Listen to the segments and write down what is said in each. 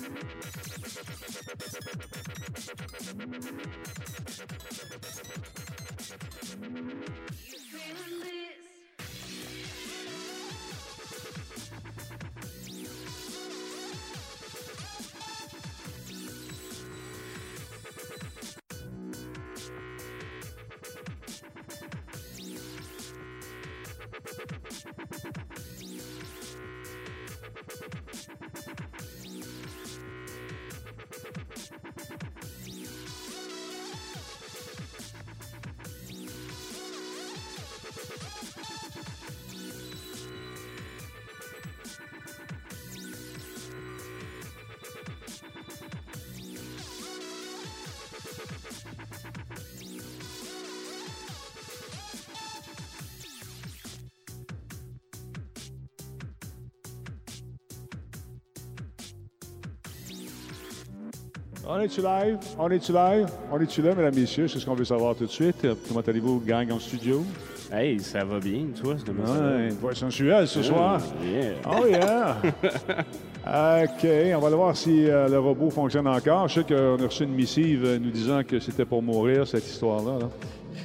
On est-tu live? On est-tu live? On est-tu là, mesdames et messieurs? C'est ce qu'on veut savoir tout de suite. Comment allez-vous, gang en studio? Hey, ça va bien, toi? Ouais, voix sensuelle ce soir. Yeah. Oh yeah! OK, on va aller voir si le robot fonctionne encore. Je sais qu'on a reçu une missive nous disant que c'était pour mourir, cette histoire-là. Là.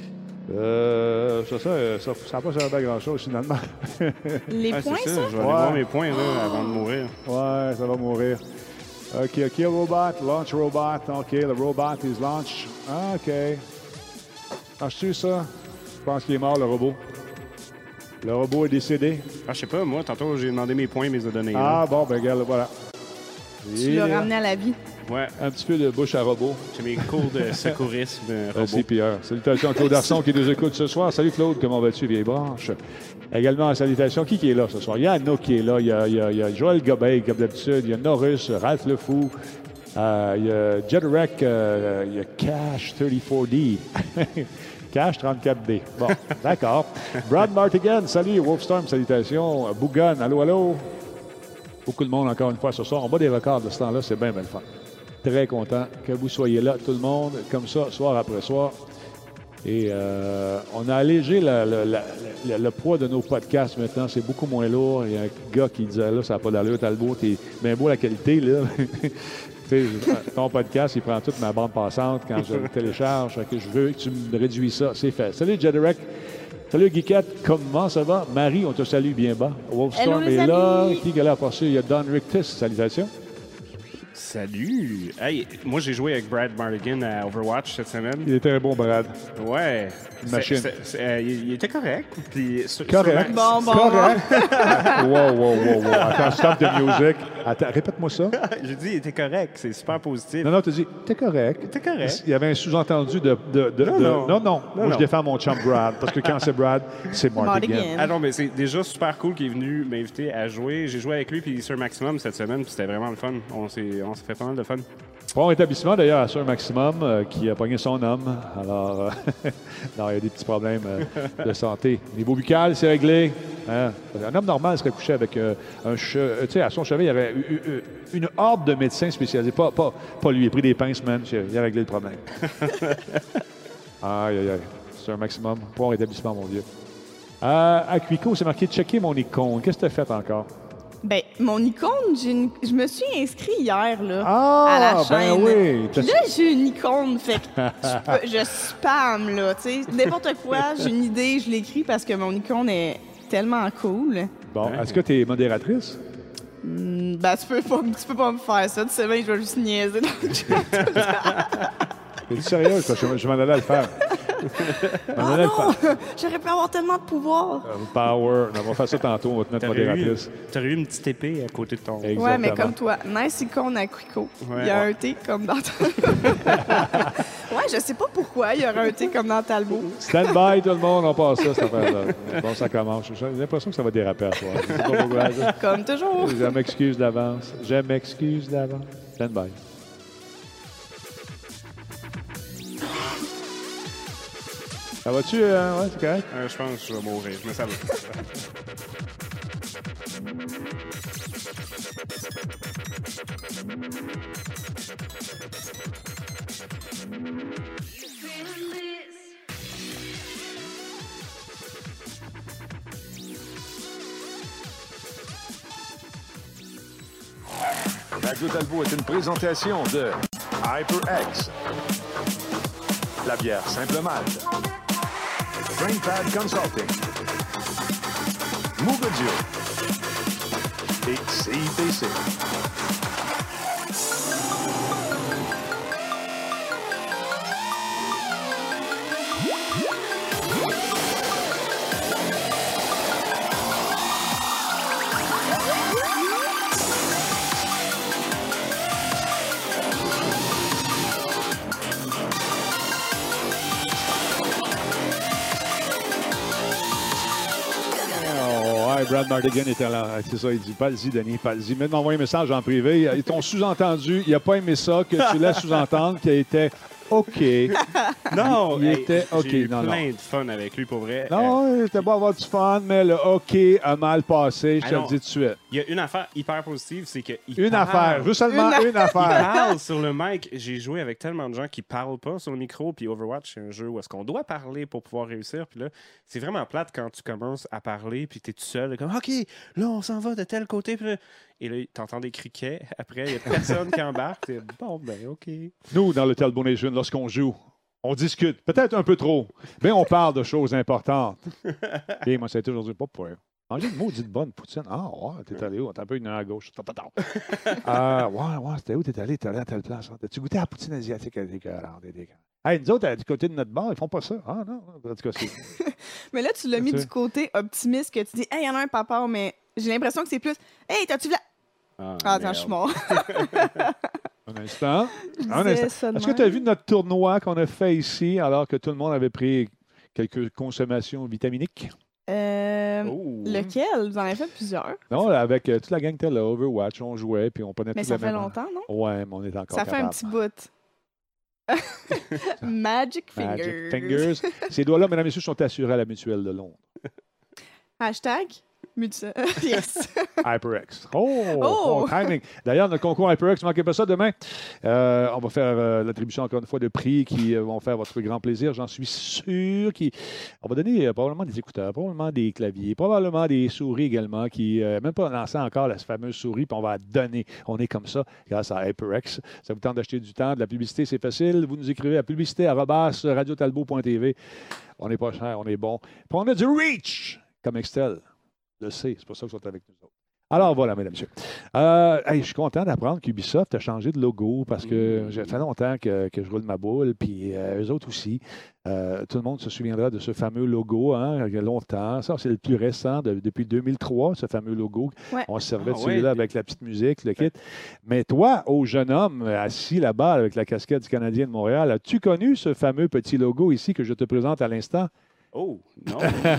Ça n'a pas servi à grand-chose, finalement. Les points, ça? Je vais aller voir mes points là, avant de mourir. Ouais, ça va mourir. OK, robot, launch robot. OK, le robot is launched. OK. Penses-tu ça? Je pense qu'il est mort, le robot. Le robot est décédé. Ah, je sais pas, moi, tantôt, j'ai demandé mes points, mais ils ont donné. Ah, bon, ben, regarde, voilà. Tu l'as ramené à la vie. Ouais. Un petit peu de bouche à robot. J'ai mes cours de secourisme robot. CPR. Salutations à Claude Arson qui nous écoute ce soir. Salut Claude, comment vas-tu, vieille branche? Également, salutations. Qui est là ce soir? Il y a Anna qui est là. Il y a Joël Gobeil, comme d'habitude. Il y a Norris, Ralph Le Fou. Il y a Jedorek. Il y a Cash 34D. Cash 34D. Bon, d'accord. Brad Martigan, salut. Wolfstorm, salutations. Bougon, allô, allô. Beaucoup de monde encore une fois ce soir. On bat des records de ce temps-là. C'est bien, bien le fun. Très content que vous soyez là, tout le monde, comme ça, soir après soir. Et on a allégé le poids de nos podcasts maintenant. C'est beaucoup moins lourd. Il y a un gars qui disait, là, ça n'a pas d'allure, Talbot, t'es bien beau la qualité, là. Ton podcast, il prend toute ma bande passante quand je le télécharge. Que je veux que tu me réduis ça. C'est fait. Salut, Jedorek. Salut, Guiquette. Comment ça va? Marie, on te salue bien bas. Wolfstorm est là. Qui est là pour ça? Il y a Don Rictus. Salutations. Salut! Hey, moi, j'ai joué avec Brad Martigan à Overwatch cette semaine. Il était un bon Brad. Ouais. Machine. Il était correct. Puis, correct. Bon. Correct. wow. Attends, stop de music. Attends, répète-moi ça. J'ai dit, il était correct. C'est super positif. Non, tu dis, t'es correct. T'es correct. Il y avait un sous-entendu de non. Moi, je défends mon chum Brad. Parce que quand c'est Brad, c'est Martigan. Ah non, mais c'est déjà super cool qu'il est venu m'inviter à jouer. J'ai joué avec lui puis Sir Maximum cette semaine. Puis c'était vraiment le fun. On s'est fait pas mal de fun. Bon rétablissement d'ailleurs à Sir Maximum qui a pogné son homme. Alors, non, il y a des petits problèmes de santé. Niveau buccal, c'est réglé. Hein? Un homme normal serait couché avec un cheveu. Tu sais, à son chevet, il y aurait une horde de médecins spécialisés. Pas lui, il a pris des pinces, man. Il a réglé le problème. Aïe. Sir Maximum. Bon rétablissement, mon Dieu. À Quico, c'est marqué « Checker mon icône ». Qu'est-ce que tu as fait encore? Ben, mon icône, je me suis inscrit hier, là, à la chaîne. Ben oui. Puis là, j'ai une icône, fait que je spam, là, tu sais. N'importe quoi, j'ai une idée, je l'écris parce que mon icône est tellement cool. Bon, est-ce que tu es modératrice? Ben, tu peux pas me faire ça. Tu sais bien, je vais juste niaiser dans le chat. T'es sérieux? Je m'en allais le faire. J'aurais pu avoir tellement de pouvoir. Power. On va faire ça tantôt, on va te mettre modératrice. T'aurais eu une petite épée à côté de ton... Exactement. Ouais, mais comme toi. Nice icône à Quico. Il y a un T comme dans Ouais, je sais pas pourquoi il y aurait un T comme dans Talbot. Stand by, tout le monde, on passe ça, cette affaire-là. Bon, ça commence. J'ai l'impression que ça va déraper à soir. Je sais pas pourquoi. Comme toujours. Je m'excuse d'avance. Stand by. Ça va-tu? Ouais, c'est correct? Je pense que je vais mourir, mais ça va. Radio Talbot est une présentation de HyperX, la bière Simple Malte, BrainPad Consulting, Mugadio et CIPC. Brad Mardigan était là. C'est ça, il dit parle-y, Denis, parle-y. Mais m'envoie un message en privé. Ils t'ont sous-entendu. Il n'a pas aimé ça, que tu laisses sous-entendre qu'il était OK. Non, il était OK. J'ai eu non, plein de fun avec lui, pour vrai. Non, il était beau avoir du fun, mais le OK a mal passé, je te le dis tout de suite. Il y a une affaire hyper positive, c'est que affaire, juste seulement une affaire. Il parle sur le mic. J'ai joué avec tellement de gens qui parlent pas sur le micro, puis Overwatch, c'est un jeu où est-ce qu'on doit parler pour pouvoir réussir. Puis là, c'est vraiment plate quand tu commences à parler, puis t'es tout seul, comme OK, là, on s'en va de tel côté. Puis là, et là, t'entends des criquets. Après, il y a personne qui embarque. T'es, bon, ben, OK. Nous, dans le Talbot Nation, lorsqu'on joue, on discute, peut-être un peu trop, mais on parle de choses importantes. Et moi, ça a été aujourd'hui pas pour manger une maudite bonne poutine. Ah, ouais, t'es allé où? T'es un peu une heure à gauche. Ouais, c'était où? T'es allé à telle place. T'as-tu goûté à la poutine asiatique? Hey, nous autres, du côté de notre bar, ils font pas ça. Ah, non. En tout cas, c'est... Mais là, tu l'as mis du côté optimiste que tu dis, hey, il y en a un papa, mais j'ai l'impression que c'est plus, hey, t'as-tu vu la. Ah, attends, je suis mort. Un instant. Est-ce que tu as vu notre tournoi qu'on a fait ici alors que tout le monde avait pris quelques consommations vitaminiques? Lequel? Vous en avez fait plusieurs. Non, avec toute la gang était là, Overwatch, on jouait, puis on prenait mais tout ça la fait même... longtemps, non? Ouais, mais on est encore ça capable. fait un petit bout. Magic Fingers. Magic Fingers. Ces doigts-là, mesdames et messieurs, sont assurés à la Mutuelle de Londres. Hashtag Mutuelle. Yes. HyperX. Oh, timing. D'ailleurs, notre concours HyperX, ne manquez pas ça demain. On va faire l'attribution, encore une fois, de prix qui vont faire votre grand plaisir. J'en suis sûr. On va donner probablement des écouteurs, probablement des claviers, probablement des souris également, qui même pas lancé encore la fameuse souris, puis on va la donner. On est comme ça grâce à HyperX. Ça vous tente d'acheter du temps, de la publicité, c'est facile. Vous nous écrivez à publicité@radiotalbot.tv. On n'est pas cher, on est bon. Puis on a du reach, comme Excel. Le C, c'est pour ça qu'ils sont avec nous autres. Alors voilà, mesdames et messieurs. Je suis content d'apprendre qu'Ubisoft a changé de logo parce que ça fait longtemps que je roule ma boule, puis eux autres aussi. Tout le monde se souviendra de ce fameux logo, il y a longtemps. Ça, c'est le plus récent, depuis 2003, ce fameux logo. Ouais. On se servait de celui-là avec la petite musique, le kit. Mais toi, ô jeune homme assis là-bas avec la casquette du Canadien de Montréal, as-tu connu ce fameux petit logo ici que je te présente à l'instant? Oh, non.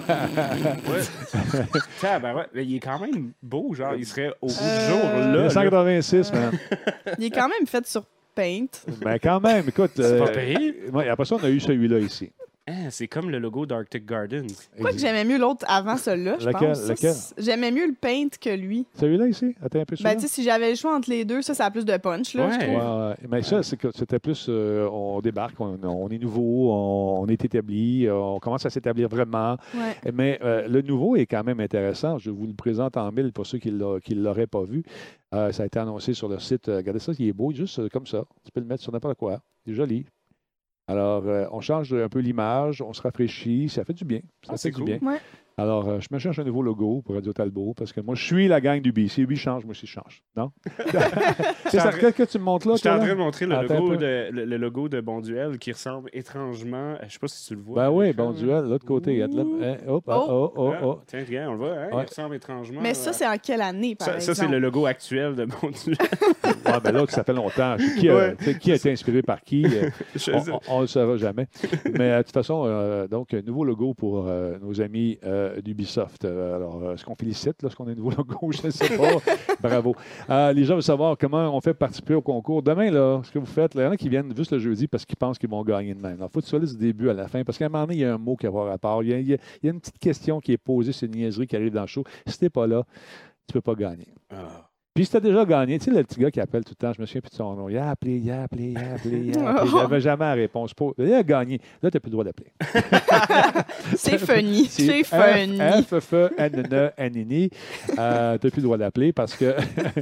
Mais il est quand même beau, genre, il serait au bout du jour, là. 1986, man. Il est quand même fait sur Paint. Ben quand même, écoute. C'est pas payé? Après ça, on a eu celui-là ici. C'est comme le logo d'Arctic Gardens. Pourquoi que j'aimais mieux l'autre avant celui-là, je pense. Lequel? J'aimais mieux le Paint que lui. Celui-là ici? Attends un peu celui-là. Ben, tu sais, si j'avais le choix entre les deux, ça a plus de punch, là, je trouve. Ouais. Mais ça, c'était plus... on débarque, on est nouveau, on est établi, on commence à s'établir vraiment. Ouais. Mais le nouveau est quand même intéressant. Je vous le présente en mille pour ceux qui ne l'auraient pas vu. Ça a été annoncé sur le site. Regardez ça, il est beau, juste comme ça. Tu peux le mettre sur n'importe quoi. C'est joli. Alors, on change un peu l'image, on se rafraîchit, ça fait du bien. Ça fait du bien. Ouais. Alors, je me cherche un nouveau logo pour Radio Talbot parce que moi, je suis la gang d'Ubi. Si Ubi change, moi aussi, je change. Non? C'est ça que tu me montres là? Je suis en train de montrer le logo de Bon Duel qui ressemble étrangement. Je ne sais pas si tu le vois. Ben oui, Bon Duel, l'autre côté. Tiens, regarde, on le voit. Hein? Il ressemble étrangement. Mais ça, c'est en quelle année, par exemple? Ça, c'est le logo actuel de Bon Duel. Ben là, ça fait longtemps. Qui a été inspiré par qui? On ne le saura jamais. Mais de toute façon, donc, nouveau logo pour nos amis d'Ubisoft. Alors, est-ce qu'on félicite lorsqu'on a un nouveau logo? Je ne sais pas. Bravo. Les gens veulent savoir comment on fait participer au concours. Demain, là, ce que vous faites, il y en a qui viennent juste le jeudi parce qu'ils pensent qu'ils vont gagner demain. Il faut que tu sois là du début à la fin parce qu'à un moment donné, il y a un mot qui va avoir rapport. Il y a une petite question qui est posée, c'est une niaiserie qui arrive dans le show. Si tu n'es pas là, tu ne peux pas gagner. Puis si tu as déjà gagné, tu sais, le petit gars qui appelle tout le temps, je me souviens plus de son nom. Il a appelé. Il n'avait jamais la réponse. Il a gagné. Là, tu n'as plus le droit d'appeler. C'est funny. C'est funny. F-F-N-N-N-N-I. Tu n'as plus le droit d'appeler parce que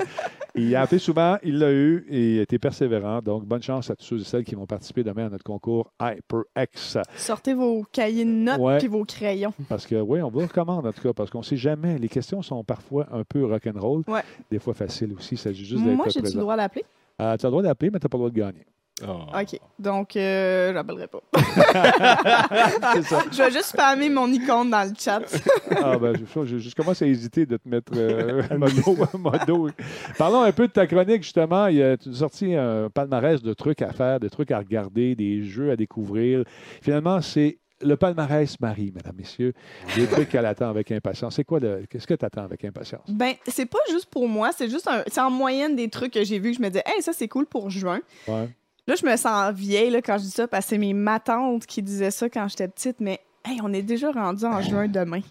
Il a appelé souvent, il l'a eu et il a été persévérant. Donc, bonne chance à tous ceux et celles qui vont participer demain à notre concours HyperX. Sortez vos cahiers de notes Ouais. et vos crayons. Parce que, oui, on vous recommande en tout cas, parce qu'on ne sait jamais. Les questions sont parfois un peu rock'n'roll, Ouais. des fois faciles aussi. Il s'agit juste d'être Moi, j'ai-tu le présent. droit d'appeler? Tu as le droit d'appeler, mais tu n'as pas le droit de gagner. OK. Donc, j'appellerai pas. C'est ça. Je vais juste spammer mon icône dans le chat. Je commence à hésiter de te mettre modo. Parlons un peu de ta chronique, justement. Tu as sorti un palmarès de trucs à faire, des trucs à regarder, des jeux à découvrir. Finalement, c'est le palmarès Marie, mesdames, messieurs. Des trucs qu'elle attend avec impatience. Qu'est-ce que tu attends avec impatience? Ben, c'est pas juste pour moi, c'est juste c'est en moyenne des trucs que j'ai vus que je me disais, hey, ça, c'est cool pour juin. Ouais. Là, je me sens vieille là, quand je dis ça parce que c'est mes matantes qui disaient ça quand j'étais petite, mais hey, on est déjà rendu en juin demain.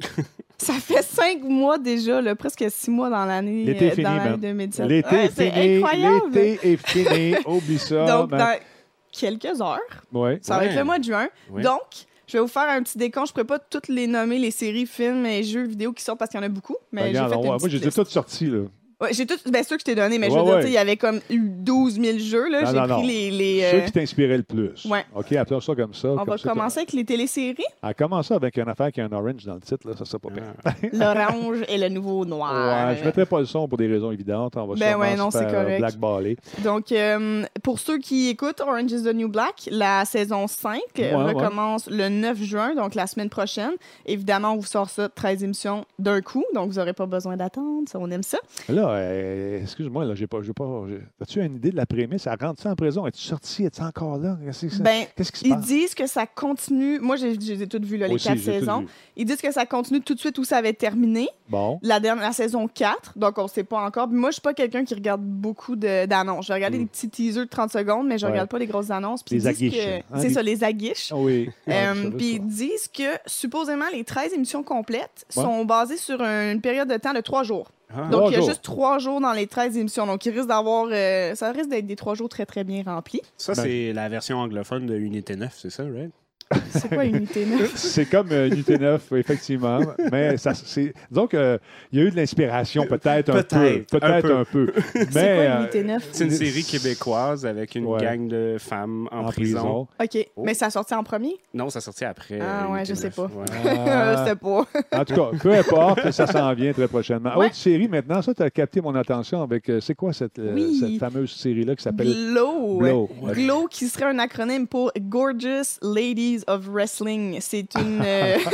Ça fait 5 mois déjà, là, presque 6 mois dans l'année L'été est fini, dans l'année man. 2017. L'été est c'est fini. incroyable. L'été est fini. Oublie ça. Donc, man. dans quelques heures, Ouais. ça va être Ouais. le mois de juin. Ouais. Donc, je vais vous faire un petit décompte. Je ne pourrais pas toutes les nommer, les séries, films et jeux vidéo qui sortent parce qu'il y en a beaucoup. Mais Regarde, j'ai fait une moi, petite j'ai liste. tout sorti, là. Ouais, j'ai tout, bien sûr que je t'ai donné, mais je Ouais, veux dire, ouais. tu sais, il y avait comme eu 12 000 jeux. Là. J'ai pris les Ceux qui t'inspiraient le plus. Ouais. OK, appelons ça comme ça. On comme va ça, commencer avec les téléséries. Elle commence ça avec une affaire qui a un orange dans le titre, là, ça serait pas pire. L'orange et le nouveau noir. Ouais, je ne mettrai pas le son pour des raisons évidentes. On va Ben sûrement ouais, non, se c'est faire correct. blackballer. Donc, pour ceux qui écoutent Orange is the New Black, la saison 5 recommence le 9 juin, donc la semaine prochaine. Évidemment, on vous sort ça 13 émissions d'un coup, donc vous n'aurez pas besoin d'attendre. Ça, on aime ça. Là, excuse-moi, là, as-tu une idée de la prémisse? Elle rentre-tu en prison? Es-tu sorti? Es-tu encore là? Qu'est-ce qui se Ils passe? disent que ça continue. Moi, j'ai toutes vues, là, les Aussi, 4 j'ai tout saisons. vu. Ils disent que ça continue tout de suite où ça avait terminé. Bon. La saison 4, donc on ne sait pas encore. Puis moi, je suis pas quelqu'un qui regarde beaucoup d'annonces. Je vais regarder des petits teasers de 30 secondes, mais je Ouais. regarde pas les grosses annonces. Puis Les ils disent aguiches, que- hein, C'est les- ça, les aguiches. Ah oui. Puis ils disent que supposément les 13 émissions complètes Ouais. sont basées sur une période de temps de 3 jours. Ah. Donc, il y a jours. juste 3 jours dans les 13 émissions. Donc, il risque d'avoir. Ça risque d'être des 3 jours très, très bien remplis. Ça, c'est la version anglophone de Unité 9, c'est ça, right? C'est quoi Unité 9? C'est comme Unité 9, effectivement. Mais disons qu'il y a eu de l'inspiration, peut-être un peu. C'est Mais, quoi Unité 9? C'est une série québécoise avec une Ouais. gang de femmes en prison. OK. Oh. Mais ça a sorti en premier? Non, ça sorti après. Ah ouais, Unité je sais 9. pas. Ouais. Je sais pas. En tout cas, peu importe, ça s'en vient très prochainement. Ouais. Autre série maintenant, ça, tu as capté mon attention avec. C'est quoi cette fameuse série-là qui s'appelle Glow. Glow? Glow, qui serait un acronyme pour Gorgeous Ladies of Wrestling. C'est une,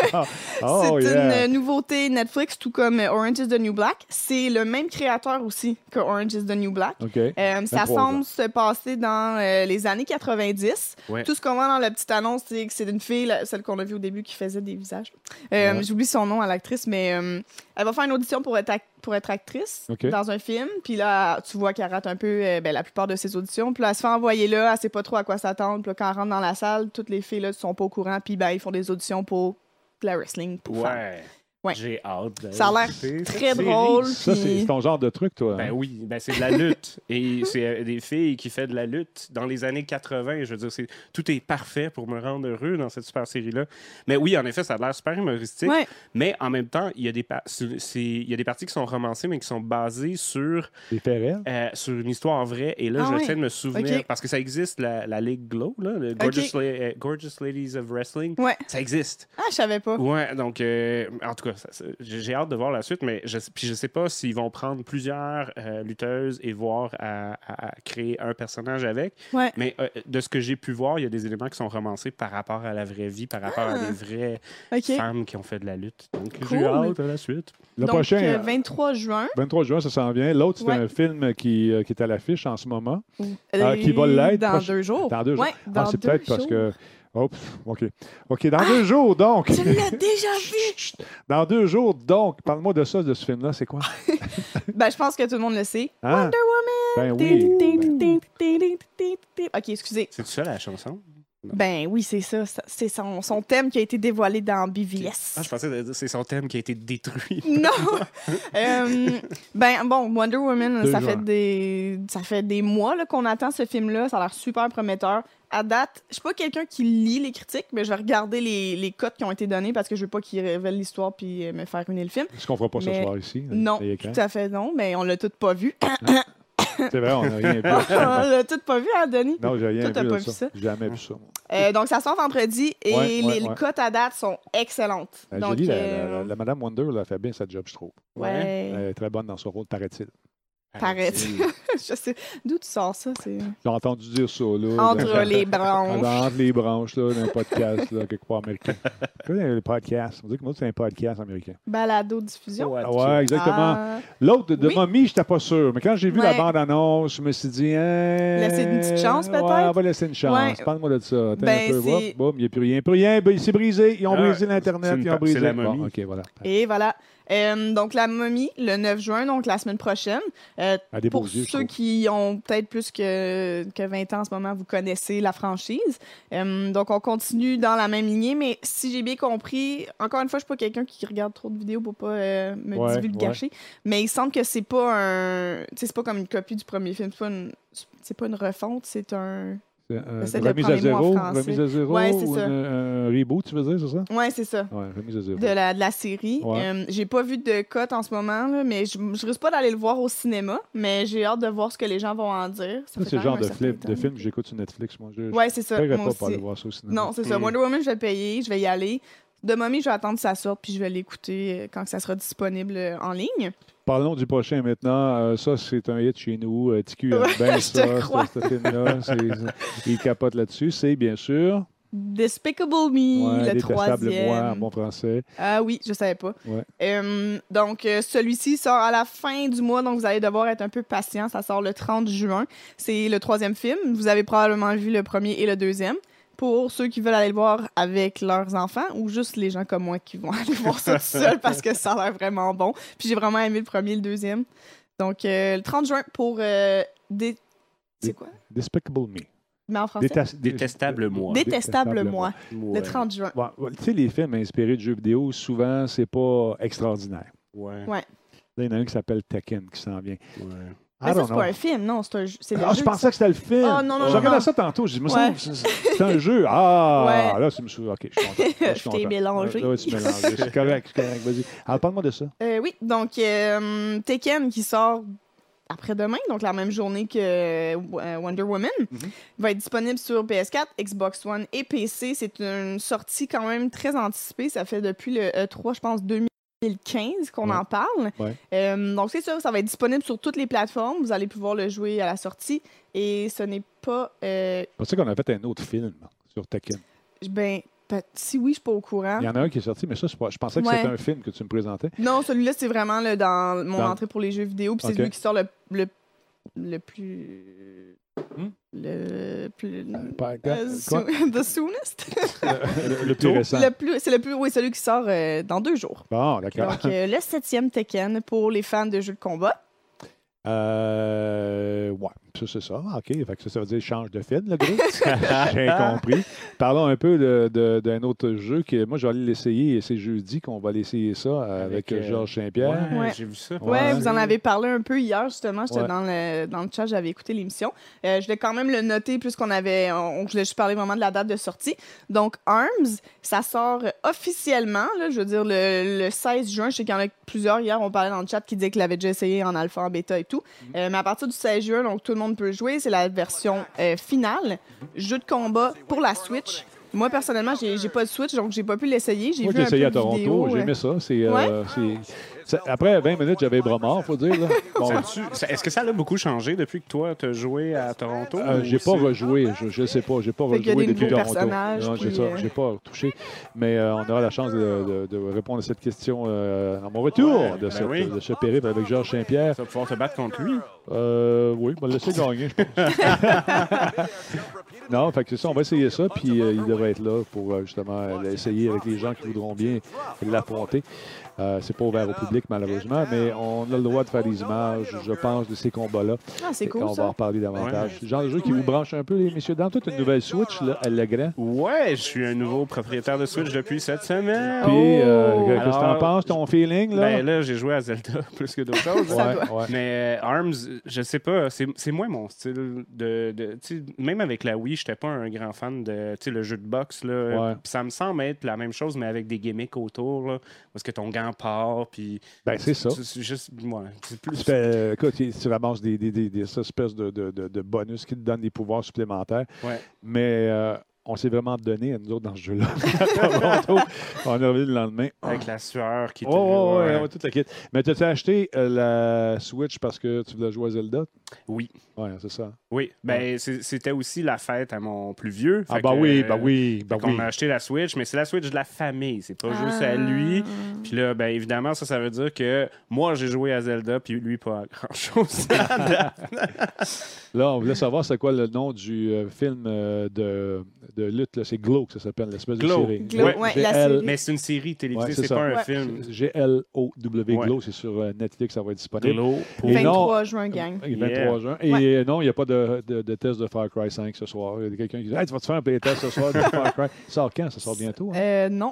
Oh, c'est yeah. une nouveauté Netflix, tout comme Orange is the New Black. C'est le même créateur aussi que Orange is the New Black. OK. Ça 23 semble ans. se passer dans les années 90. Ouais. Tout ce qu'on voit dans la petite annonce, c'est que c'est une fille, celle qu'on a vue au début, qui faisait des visages. Ouais. J'oublie son nom à l'actrice, mais elle va faire une audition pour être actrice OK. dans un film. Puis là, tu vois qu'elle rate un peu la plupart de ses auditions. Puis là, elle se fait envoyer là, elle sait pas trop à quoi s'attendre. Puis là, quand elle rentre dans la salle, toutes les filles là sont pas au courant. Puis ils font des auditions pour de la wrestling pour femmes. Ouais. Ouais. J'ai hâte. de Ça a l'air écouter cette très série. drôle. Ça, puis- c'est ton genre de truc, toi. Ben hein? oui, ben c'est de la lutte. Et c'est des filles qui font de la lutte dans les années 80. Je veux dire, tout est parfait pour me rendre heureux dans cette super série-là. Mais oui, en effet, ça a l'air super humoristique. Ouais. Mais en même temps, il y a des parties qui sont romancées, mais qui sont basées sur Des faits réels? sur une histoire vraie. Et là, Ah j'essaie ouais. de me souvenir, Ok. parce que ça existe, la Ligue Glow, là, le Gorgeous Ladies of Wrestling. Ouais. Ça existe. Ah, je savais pas. Ouais, donc, en tout cas, j'ai hâte de voir la suite, mais je sais pas s'ils vont prendre plusieurs lutteuses et voir à créer un personnage avec. Ouais. Mais de ce que j'ai pu voir, il y a des éléments qui sont romancés par rapport à la vraie vie, par rapport à des vraies OK. femmes qui ont fait de la lutte. Donc, Cool. j'ai hâte à la suite. Le Donc, prochain, 23 juin. 23 juin, ça s'en vient. L'autre, c'est Ouais. un film qui est à l'affiche en ce moment. Qui Et va l'être dans proche- 2 jours. Dans 2 jours. Ouais, dans C'est 2 peut-être parce jours. que... Oh, OK. OK, dans 2 jours, donc. Tu l'as déjà vu? Dans 2 jours, donc. Parle-moi de ça, de ce film-là. C'est quoi? Ben, je pense que tout le monde le sait. Hein? Wonder Woman! Ben oui. OK, excusez. C'est ça la chanson? Ben oui, c'est ça. C'est son thème qui a été dévoilé dans BVS. Ah, je pensais que c'est son thème qui a été détruit. Non! Ben bon, Wonder Woman, ça fait des mois qu'on attend ce film-là. Ça a l'air super prometteur. À date, je suis pas quelqu'un qui lit les critiques, mais je vais regarder les cotes qui ont été données parce que je veux pas qu'ils révèlent l'histoire puis me faire ruiner le film. Est-ce qu'on fera pas ce soir ici? Non, tout à fait non, mais on l'a tout pas vu. C'est vrai, on n'a rien vu. On l'a tout pas vu, hein, Denis? Non, j'ai rien Toi, vu pas de ça. vu ça. Jamais vu ça. Donc, ça sort vendredi et les cotes à date sont excellentes. Donc, la Madame Wonder là, fait bien sa job, je trouve. Ouais. Elle est très bonne dans son rôle, paraît-il. Paraît-il. Je sais. D'où tu sors ça? J'ai entendu dire ça. Là, entre les branches. Entre les branches, là, d'un podcast, là, quelque part américain. Les podcasts. On dit que moi, c'est un podcast américain. Balado-diffusion. Ouais, exactement. L'autre de Mommy, je n'étais pas sûr. Mais quand j'ai vu la bande-annonce, je me suis dit. Laisser une petite chance, peut-être? Ouais, on va laisser une chance. Ouais. Parle-moi de ça. Attends un peu. Bon, il n'y a plus rien. Plus rien. Il s'est brisé. Ils ont brisé l'Internet. Ils ont brisé. C'est la Mommy. Bon, OK, voilà. Et voilà. Donc, la Mommy, le 9 juin, donc la semaine prochaine. Pour ceux qui ont peut-être plus que 20 ans en ce moment, vous connaissez la franchise. Donc, on continue dans la même lignée, mais si j'ai bien compris, encore une fois, je suis pas quelqu'un qui regarde trop de vidéos pour pas me divulgacher, mais il semble que c'est pas comme une copie du premier film. C'est pas une refonte, c'est un... Remise à zéro, ouais, c'est ça. Un reboot, tu veux dire, c'est ça? Oui, c'est ça. Ouais, remise à zéro. De la série. Ouais. J'ai pas vu de cote en ce moment, là, mais je risque pas d'aller le voir au cinéma, mais j'ai hâte de voir ce que les gens vont en dire. Ça c'est le genre de film que j'écoute sur Netflix. Moi, ouais, c'est ça. Je ne paierais pas pour aller voir ça au cinéma. Non, c'est ça. Wonder Woman, je vais payer, je vais y aller. De Mommy, je vais attendre que ça sorte, puis je vais l'écouter quand ça sera disponible en ligne. Parlons du prochain maintenant. Ça, c'est un hit chez nous. TQ aime bien ça, ce film-là. Il capote là-dessus. C'est bien sûr... Despicable Me, le troisième. Moi, en bon français. Ah oui, je savais pas. Ouais. Donc, celui-ci sort à la fin du mois, donc vous allez devoir être un peu patient. Ça sort le 30 juin. C'est le troisième film. Vous avez probablement vu le premier et le deuxième. Pour ceux qui veulent aller le voir avec leurs enfants ou juste les gens comme moi qui vont aller voir ça tout seul parce que ça a l'air vraiment bon. Puis j'ai vraiment aimé le premier et le deuxième. Donc, le 30 juin pour... c'est quoi? Despicable Me. Mais en français? Détestable moi. Détestable moi. Le 30 juin. Ouais, tu sais, les films inspirés de jeux vidéo, souvent, c'est pas extraordinaire. Ouais. Là, il y en a un qui s'appelle Tekken qui s'en vient. Ouais. Mais ça, c'est pas un film, non, c'est un jeu. Je pensais que c'était le film. Ah, non, je regardais ça tantôt. Je me sens c'est un jeu. Ah, là, c'est me OK, je suis content. Je t'ai mélangé. Là, tu mélangé. C'est correct. Vas-y. Alors, parle-moi de ça. Oui, donc Tekken qui sort après-demain, donc la même journée que Wonder Woman, va être disponible sur PS4, Xbox One et PC. C'est une sortie quand même très anticipée. Ça fait depuis le E3, je pense, 2015 qu'on en parle. Donc, c'est sûr, ça va être disponible sur toutes les plateformes. Vous allez pouvoir le jouer à la sortie. Et ce n'est pas... Je pensais qu'on a fait un autre film sur Tekken. Ben, si oui, je suis pas au courant. Il y en a un qui est sorti, mais ça, je pensais que c'était un film que tu me présentais. Non, celui-là, c'est vraiment dans mon entrée pour les jeux vidéo. Puis c'est celui qui sort le plus... Le plus... the soonest? le plus récent. Oui, celui qui sort dans 2 jours. Bon, d'accord. Donc, le 7e Tekken pour les fans de jeux de combat. Ouais, ça c'est ça. OK, fait que ça veut dire change de film, le gros. J'ai compris. Parlons un peu d'un autre jeu que moi, je vais aller l'essayer et c'est jeudi qu'on va l'essayer ça avec Georges Saint-Pierre. Ouais, j'ai vu ça. Ouais, vous en avez parlé un peu hier, justement. J'étais dans le chat, j'avais écouté l'émission. Je vais quand même le noter puisqu'on avait... je voulais juste parler vraiment de la date de sortie. Donc, ARMS, ça sort officiellement, là, je veux dire, le 16 juin. Je sais qu'il y en a plusieurs hier, on parlait dans le chat qui disaient qu'il l'avait déjà essayé en alpha, en bêta et tout. Mais à partir du 16 juin, donc tout le monde peut jouer. C'est la version finale. Jeu de combat pour la Switch. Moi, personnellement, j'ai pas de Switch, donc j'ai pas pu l'essayer. Moi, j'ai essayé à Toronto. J'ai aimé ça. Après 20 minutes, j'avais bras mort, faut dire. Là. Bon, est-ce que ça a beaucoup changé depuis que toi, tu as joué à Toronto? J'ai pas rejoué. Je sais pas. J'ai pas rejoué depuis Toronto. Non, j'ai pas touché. Mais on aura la chance de répondre à cette question à mon retour de ce périple avec Georges Saint-Pierre. Tu vas pouvoir te battre contre lui? Oui, on va le laisser gagner, je pense. Non, fait que c'est ça, on va essayer ça, puis il devrait être là pour justement essayer avec les gens qui voudront bien l'affronter. C'est pas ouvert au public. public, malheureusement, mais on a le droit de faire des images, je pense, de ces combats-là. Ah, c'est cool, on ça. va en reparler davantage. C'est le genre de jeu qui vous branche un peu, les messieurs dames. Toi, tu as une nouvelle Switch, là, à Legrand. Ouais, je suis un nouveau propriétaire de Switch depuis cette semaine. Puis, qu'est-ce que t'en penses, ton feeling, là? Ben là, j'ai joué à Zelda plus que d'autres choses. Ouais. Mais ARMS, je sais pas, c'est moins mon style de même avec la Wii, j'étais pas un grand fan de le jeu de boxe. Là. Puis ça me semble être la même chose, mais avec des gimmicks autour. Là, parce que ton gant part. Puis ben, c'est ça. C'est juste. Ouais, c'est plus. Écoute, tu ramasses des espèces de bonus qui te donnent des pouvoirs supplémentaires. Ouais. Mais on s'est vraiment donné à nous autres dans ce jeu-là. On est revenu le lendemain. Avec la sueur qui ouais, toute la kit. Mais tu as acheté la Switch parce que tu voulais jouer à Zelda? Oui. Oui, c'est ça. Oui. Ben, c'était aussi la fête à mon plus vieux. Ah, oui. On a acheté la Switch, mais c'est la Switch de la famille. C'est pas juste à lui. Puis là, ben, évidemment, ça veut dire que moi, j'ai joué à Zelda, puis lui, pas à grand-chose. Là, on voulait savoir c'est quoi le nom du film de lutte. Là. C'est Glow que ça s'appelle, l'espèce de série. Glow, la série. Mais c'est une série télévisée, c'est pas un film. G-L-O-W, Glow, c'est sur Netflix, ça va être disponible. Glow. 23 juin, gang. 23 juin. Et non, il n'y a pas de test de Far Cry 5 ce soir. Il y a quelqu'un qui dit hey, tu vas te faire un playtest ce soir de Far Cry. Ça sort quand? Ça sort bientôt? Hein? Non.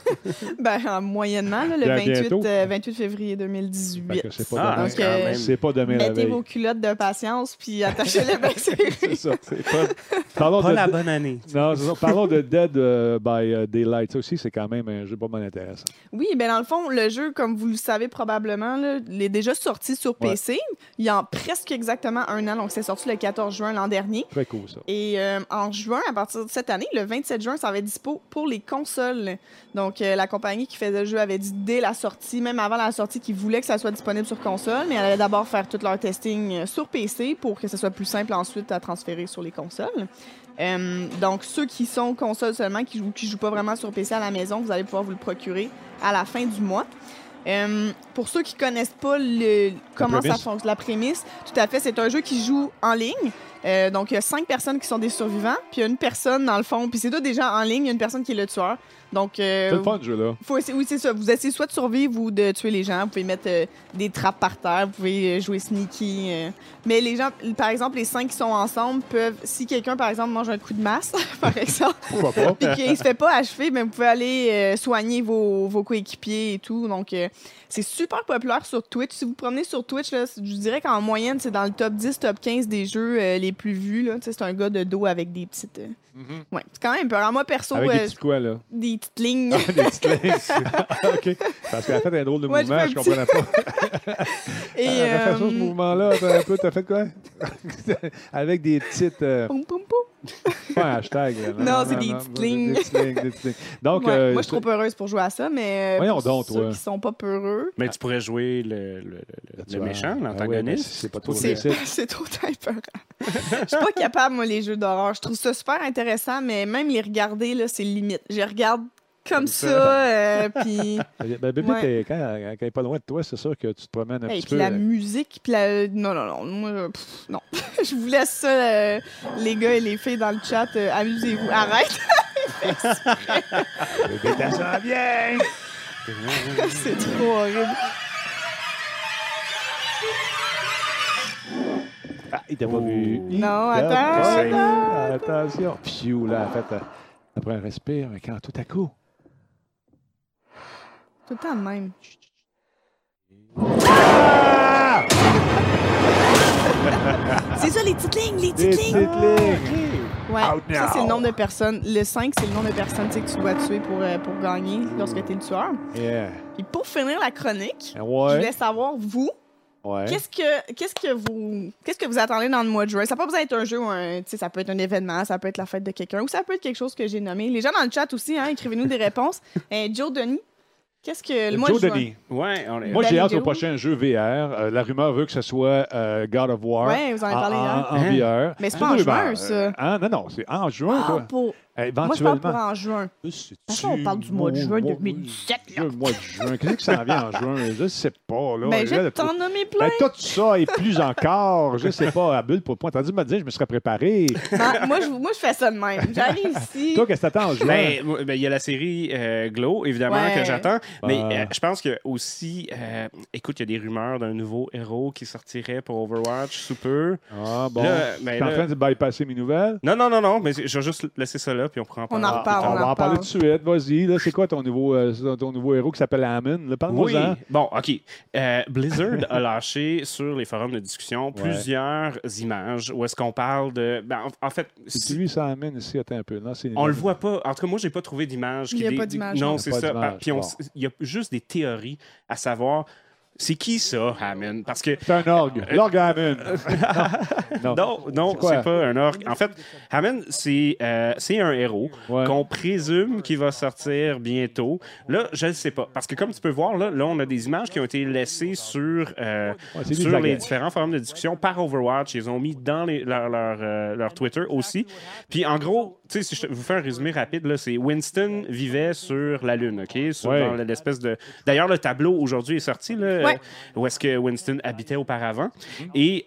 Moyennement, là, le 28 février 2018. C'est pas demain. C'est pas demain la veille. Mettez vos culottes d'impatience puis attachez-les bien serrés. C'est ça. Pas la bonne année. Non, c'est ça. Parlons de Dead by Daylight. Ça aussi, c'est quand même un jeu pas mal intéressant. Oui, bien dans le fond, le jeu, comme vous le savez probablement, là, il est déjà sorti sur PC. Il y a presque exactement un an. Donc, c'est sorti le 14 juin l'an dernier. Très cool, ça. Et en juin, à partir de cette année, le 27 juin, ça va être dispo pour les consoles. Donc, la compagnie qui faisait le jeu avait dit dès la sortie, même avant la sortie, qu'ils voulaient que ça soit disponible sur console, mais elle allait d'abord faire tout leur testing sur PC pour que ce soit plus simple ensuite à transférer sur les consoles. Donc, ceux qui sont consoles seulement, qui jouent pas vraiment sur PC à la maison, vous allez pouvoir vous le procurer à la fin du mois. Pour ceux qui connaissent pas comment ça fonctionne, la prémisse, tout à fait, c'est un jeu qui joue en ligne. Donc, il y a 5 personnes qui sont des survivants, puis il y a une personne, dans le fond, puis c'est tous des gens en ligne, il y a une personne qui est le tueur. Donc, c'est le fun, ce jeu-là. Oui, c'est ça. Vous essayez soit de survivre ou de tuer les gens. Vous pouvez mettre des trappes par terre, vous pouvez jouer sneaky. Mais les gens, par exemple, les 5 qui sont ensemble peuvent, si quelqu'un, par exemple, mange un coup de masse, par exemple, puis qu'il se fait pas achever, ben, vous pouvez aller soigner vos coéquipiers et tout. Donc, c'est super populaire sur Twitch. Si vous promenez sur Twitch, là, je dirais qu'en moyenne, c'est dans le top 10, top 15 des jeux les plus vus. Là. C'est un gars de dos avec des petites... Ouais, c'est quand même peur. Moi, perso... Avec des petites quoi, là? Des petites lignes. Ah, des petites lignes. OK. Parce qu'elle a fait un drôle de mouvement, je comprenais pas. Et elle a fait ça, ce mouvement-là. Un peu, t'as fait quoi? Avec des petites... Poum, poum, poum. Pas un hashtag. Là. Non, c'est des petites lignes. Des petites lignes. Donc, moi, je suis trop peureuse pour jouer à ça, mais voyons pour donc, ceux qui sont pas peureux... Mais tu pourrais jouer le méchant, l'antagoniste. C'est pas trop C'est trop épeurant. Je suis pas capable, moi, les jeux d'horreur. Je trouve ça super intéressant, mais même les regarder, là, c'est limite. Je regarde comme ça, puis... Ben, bébé, quand elle n'est pas loin de toi, c'est sûr que tu te promènes un petit peu... Puis la musique, puis la... Non, moi, non. Je vous laisse ça, les gars et les filles dans le chat. Amusez-vous. Arrête! Bébé, t'as ça bien! C'est trop horrible. Ah, il t'a pas vu. Non, attends. Attention. Pfiou, là, en fait, après un respire, mais quand tout à coup... Tout le temps de même. Ah! C'est ça, les petites lignes, les petites lignes. Ouais, ça, c'est le nombre de personnes. Le 5, c'est le nombre de personnes que tu dois tuer pour gagner lorsque tu es le tueur. Yeah. Et pour finir la chronique, je ouais. voulais savoir, vous, ouais. qu'est-ce que vous attendez dans le mois de juin? Ça n'a pas besoin d'être un jeu ou ça peut être un événement, ça peut être la fête de quelqu'un ou ça peut être quelque chose que j'ai nommé. Les gens dans le chat aussi, hein, écrivez-nous des réponses. Joe Denis, qu'est-ce que le mois de juin? Denis. Ouais, moi, j'ai hâte au prochain jeu VR. La rumeur veut que ce soit God of War. Ouais, vous en avez parlé hier. En VR. Mais c'est pas en juin, ça. Non, c'est en juin, toi. Éventuellement. Moi, je parle pour en juin. De toute façon, on parle du mois de juin 2017. Le mois de juin. Qu'est-ce que ça vient en juin? Je ne sais pas. Là. Ben, je t'en nommer plein. Tout ça et plus encore. Je ne sais pas, à bulle pour point. T'as dû me dire, je me serais préparé. Non, moi, je fais ça de même. J'arrive ici. Toi, qu'est-ce que t'attends en juin? Ben, il y a la série Glow, évidemment, que j'attends. Mais je pense que aussi, écoute, il y a des rumeurs d'un nouveau héros qui sortirait pour Overwatch sous peu. Ah, bon. T'es en train de bypasser mes nouvelles? Non, mais je vais juste laisser ça là, puis on prend en parler. On en reparle. On va en parler tout de suite. Vas-y. Là, c'est quoi ton nouveau héros qui s'appelle Hammond? Parle-moi-en. Oui. Bon, OK. Blizzard a lâché sur les forums de discussion plusieurs images où est-ce qu'on parle de... Ben, en fait... C'est lui, ça Hammond, ici. Attends un peu. Non, on le voit pas. En tout cas, moi, j'ai pas trouvé d'image. Il n'y a pas d'image. Non, c'est ça. Puis il y a juste des théories à savoir... C'est qui ça, Hammond? Parce que... C'est un orgue. L'orgue Hammond. Non, c'est pas un orgue. En fait, Hammond, c'est un héros qu'on présume qu'il va sortir bientôt. Là, je ne sais pas. Parce que comme tu peux voir, là, on a des images qui ont été laissées sur les différents forums de discussion par Overwatch. Ils ont mis dans leur Twitter aussi. Puis en gros, tu sais, si je vous fais un résumé rapide, là, c'est Winston vivait sur la Lune, OK? Dans l'espèce de... D'ailleurs, le tableau aujourd'hui est sorti, là, où est-ce que Winston habitait auparavant. Et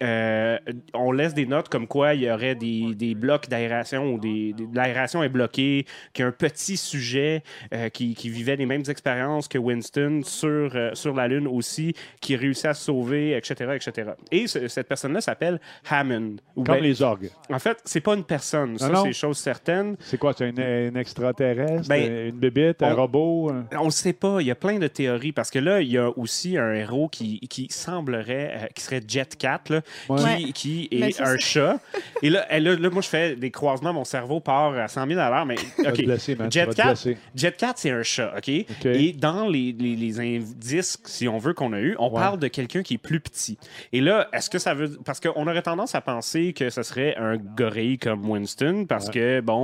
on laisse des notes comme quoi il y aurait des blocs d'aération ou l'aération est bloquée, qu'il y a un petit sujet qui vivait les mêmes expériences que Winston sur la Lune aussi, qui réussit à se sauver, etc., etc. Et cette personne-là s'appelle Hammond. Comme les orgues. En fait, c'est pas une personne. Ça, c'est chose certaine. C'est quoi? C'est un extraterrestre? Une bébête? Un robot? On ne sait pas. Il y a plein de théories parce que là, il y a aussi un héros qui semblerait, qui serait Jetcat, là, qui est un chat. Et là, moi, je fais des croisements. Mon cerveau part à 100 000 à l'heure. Mais OK. Jetcat, c'est un chat. OK? Et dans les indices, si on veut, qu'on a eu, on parle de quelqu'un qui est plus petit. Et là, est-ce que ça veut... Parce qu'on aurait tendance à penser que ce serait un gorille comme Winston parce que, bon,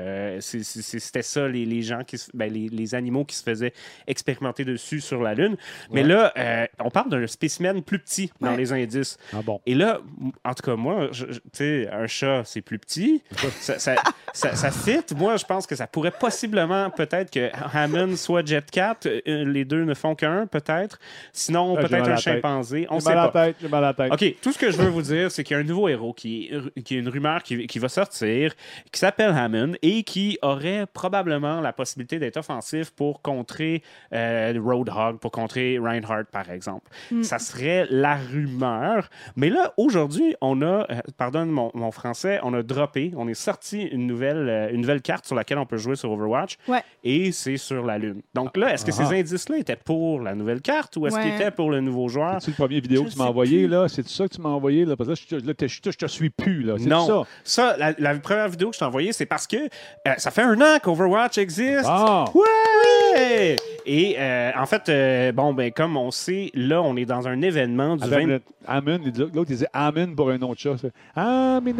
c'était ça, les gens, les animaux qui se faisaient expérimenter dessus sur la Lune. Mais là, on parle d'un spécimen plus petit dans les indices. Ah bon. Et là, en tout cas, moi, tu sais, un chat, c'est plus petit. ça fit. Moi, je pense que ça pourrait possiblement, peut-être que Hammond soit Jetcat. Les deux ne font qu'un, peut-être. Sinon, peut-être un chimpanzé. On sait pas. J'ai mal à la tête. OK, tout ce que je veux vous dire, c'est qu'il y a un nouveau héros qui est une rumeur qui va sortir, qui s'appelle Hammond et qui aurait probablement la possibilité d'être offensif pour contrer Roadhog, pour contrer Reinhardt, par exemple. Ça serait la rumeur. Mais là, aujourd'hui, on a, pardonne mon français, on a droppé, on est sorti une nouvelle carte sur laquelle on peut jouer sur Overwatch et c'est sur la Lune. Donc là, est-ce que ces indices-là étaient pour la nouvelle carte ou est-ce qu'ils étaient pour le nouveau joueur? C'est-tu le premier vidéo que tu m'as envoyé, là? C'est ça que tu m'as envoyé, là? Parce que là, je te suis plus, là. Non. Ça, la première vidéo que je t'ai envoyée, c'est parce que ça fait un an qu'Overwatch existe. Ah. Ouais! Et en fait, comme on sait, là, on est dans un événement du 20... Amen, l'autre, il disait Amen pour un autre chat. Amen.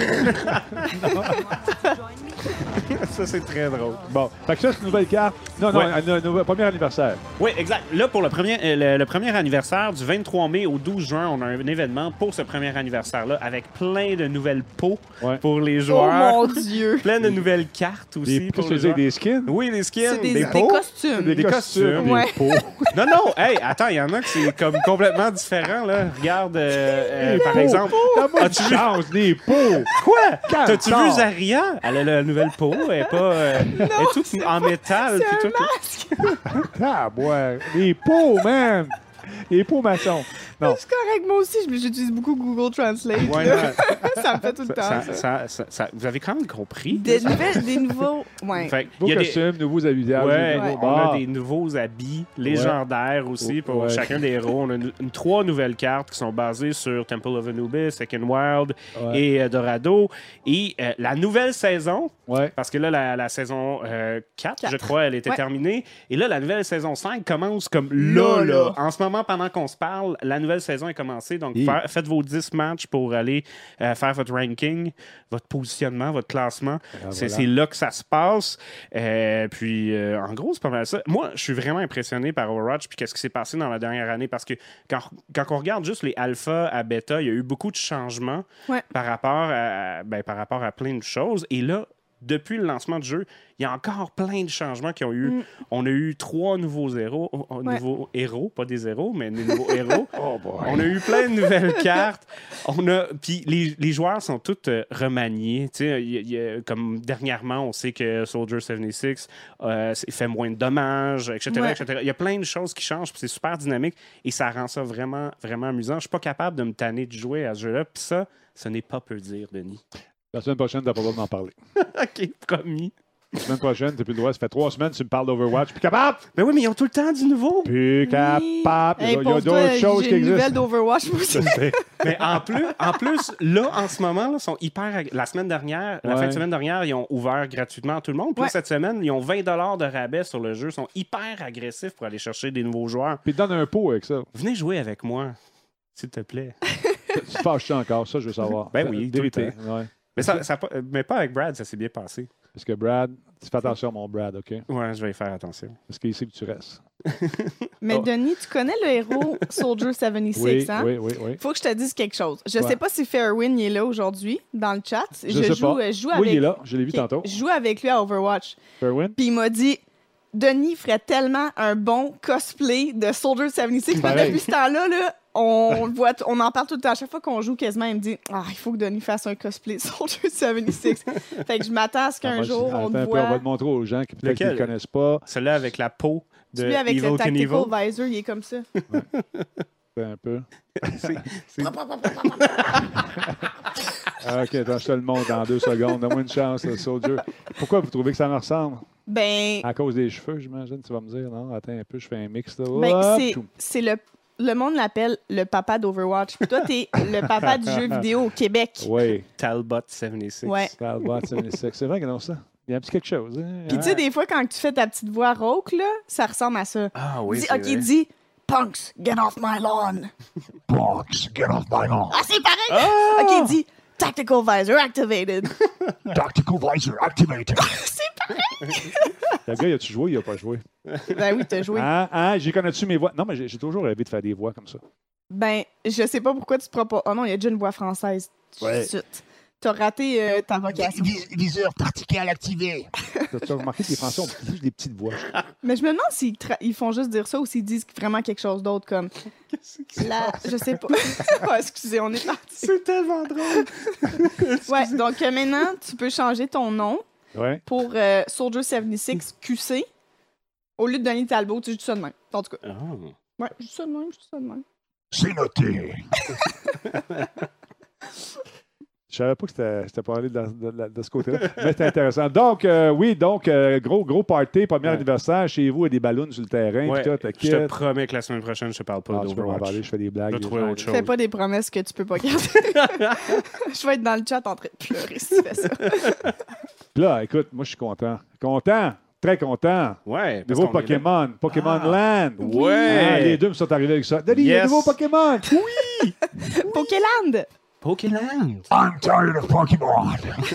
Ça, c'est très drôle. Bon, fait que ça, c'est une nouvelle carte. Non, premier anniversaire. Oui, exact. Là, pour le premier anniversaire, du 23 mai au 12 juin, on a un événement pour ce premier anniversaire-là avec plein de nouvelles peaux pour les joueurs. Oh mon Dieu! Plein de nouvelles cartes aussi. Qu'est-ce que tu veux dire, des skins? Oui, des skins. Des costumes. Des costumes. Des peaux. Non, hey, attends, il y en a qui c'est comme complètement différent, là. Regarde, par exemple. As-tu vu des peaux? Quoi? T'as-tu vu Zarya? Elle a la nouvelle peau. Elle est pas. Elle est toute en métal. C'est un masque. Ah, ouais. Des peaux, man. Des peaux maçons. Non. C'est correct, moi aussi, j'utilise beaucoup Google Translate. Ça me fait tout le temps. Vous avez quand même compris. Des nouveaux... Nouveaux costumes, nouveaux habits. On a des nouveaux habits légendaires aussi pour chacun des héros. On a 3 nouvelles cartes qui sont basées sur Temple of Anubis, Second Wild et Dorado. Et la nouvelle saison, parce que là, la saison 4, je crois, elle était terminée. Et là, la nouvelle saison 5 commence comme là. En ce moment, pendant qu'on se parle, la nouvelle saison est commencée. Donc, faites vos 10 matchs pour aller faire votre ranking, votre positionnement, votre classement. C'est là que ça se passe. Puis, en gros, c'est pas mal ça. Moi, je suis vraiment impressionné par Overwatch puis qu'est-ce qui s'est passé dans la dernière année parce que quand on regarde juste les alpha à bêta, il y a eu beaucoup de changements par rapport à plein de choses. Et là, depuis le lancement du jeu, il y a encore plein de changements qui ont eu. On a eu 3 nouveaux nouveaux héros, pas des héros, mais des nouveaux héros. On a eu plein de nouvelles cartes. Puis les joueurs sont tous remaniés. Comme dernièrement, on sait que Soldier 76 fait moins de dommages, etc., etc. Il y a plein de choses qui changent, puis c'est super dynamique et ça rend ça vraiment, vraiment amusant. Je suis pas capable de me tanner de jouer à ce jeu-là, puis ça, ce n'est pas peu dire, Denis. La semaine prochaine, tu n'as pas le droit d'en parler. OK, promis. La semaine prochaine, tu n'as plus le droit. Ça fait 3 semaines que tu me parles d'Overwatch. Plus capable! Ben oui, mais ils ont tout le temps du nouveau. Plus capable! Hey, Il y a d'autres choses qui j'ai une existent. nouvelle d'Overwatch aussi. Mais en plus, là, en ce moment, là, sont hyper. La semaine dernière, la fin de semaine dernière, ils ont ouvert gratuitement à tout le monde. Puis là, cette semaine, ils ont 20 $ de rabais sur le jeu. Ils sont hyper agressifs pour aller chercher des nouveaux joueurs. Puis donne un pot avec ça. Venez jouer avec moi, s'il te plaît. Tu te fâches encore, ça, je veux savoir. Ben oui, tout le vérité. temps. Ouais. Mais pas avec Brad, ça s'est bien passé. Parce que Brad, tu fais attention à mon Brad, OK? Ouais, je vais y faire attention. Parce qu'il sait que tu restes. Mais Denis, tu connais le héros Soldier 76, hein? Oui. Faut que je te dise quelque chose. Je sais pas si Fairwind est là aujourd'hui dans le chat. Je sais pas. Je joue Oui, avec... il est là. Je l'ai vu tantôt. Je joue avec lui à Overwatch. Fairwind? Puis il m'a dit, Denis ferait tellement un bon cosplay de Soldier 76. Puis depuis ce temps-là, on en parle tout le temps. À chaque fois qu'on joue, quasiment, il me dit il faut que Denis fasse un cosplay Soldier 76. Fait que je m'attends à ce qu'un jour, on te voit. On va te montrer aux gens qui peut-être ne le connaissent pas. Celui-là avec la peau de Celui avec Evil le Tactical Knievel. Visor, il est comme ça. C'est un peu. OK, attends, je te le montre dans 2 secondes. Donne-moi une chance, le Soldier. Pourquoi vous trouvez que ça me ressemble? Ben, À cause des cheveux, j'imagine, tu vas me dire. Non, attends un peu, je fais un mix. Là. c'est le monde l'appelle le papa d'Overwatch. Puis toi, t'es le papa du jeu vidéo au Québec. Oui. Talbot 76. Ouais. Talbot 76. C'est vrai qu'ils ont ça. Il y a un petit quelque chose. Hein? Puis tu sais, des fois, quand tu fais ta petite voix rauque, là, ça ressemble à ça. Ah oui, Dis, c'est OK, vrai. dis « Punks, get off my lawn! » Punks, get off my lawn. Ah, c'est pareil! OK, dis « Tactical Visor activated. » Tactical visor activated. C'est pareil! Le gars, as-tu joué? Il n'a pas joué. Ben oui, t'as joué. J'y connais-tu mes voix? Non, mais j'ai toujours rêvé de faire des voix comme ça. Ben, je sais pas pourquoi tu te proposes... Oh non, il y a déjà une voix française. Ouais. Tout de suite. T'as raté ta vocation. Viseur particulier activé. Tu as remarqué que les Français ont plus des petites voix. Mais je me demande s'ils ils font juste dire ça ou s'ils disent vraiment quelque chose d'autre comme... Je sais pas. Ah, excusez, on est parti. C'est tellement drôle. Ouais, donc maintenant, tu peux changer ton nom Ouais. pour Soldier 76 QC. Au lieu de Denis Talbot, tu dis ça de même. En tout cas. Ah. Ouais, je dis ça de même, je dis ça de même. C'est noté. Je savais pas que c'était parlé de ce côté-là, mais c'était intéressant. Donc, gros party, premier anniversaire, chez vous, il y a des ballons sur le terrain. Ouais, Puis tout, je te promets que la semaine prochaine, je te parle pas tu peux m'en d'Overwatch. parler, je fais des blagues. Je vais trouver autre chose. Fais pas des promesses que tu peux pas garder. Je vais être dans le chat en train de pleurer si tu fais ça. Puis là, écoute, moi, je suis content. Content! Très content! Ouais. parce Nouveau qu'on est là. Pokémon Land! Ouais. Ah, les deux me sont arrivés avec ça. Denis, il y a un Yes. nouveau Pokémon! Oui! Pokéland! Pokéland. I'm tired of Pokemon.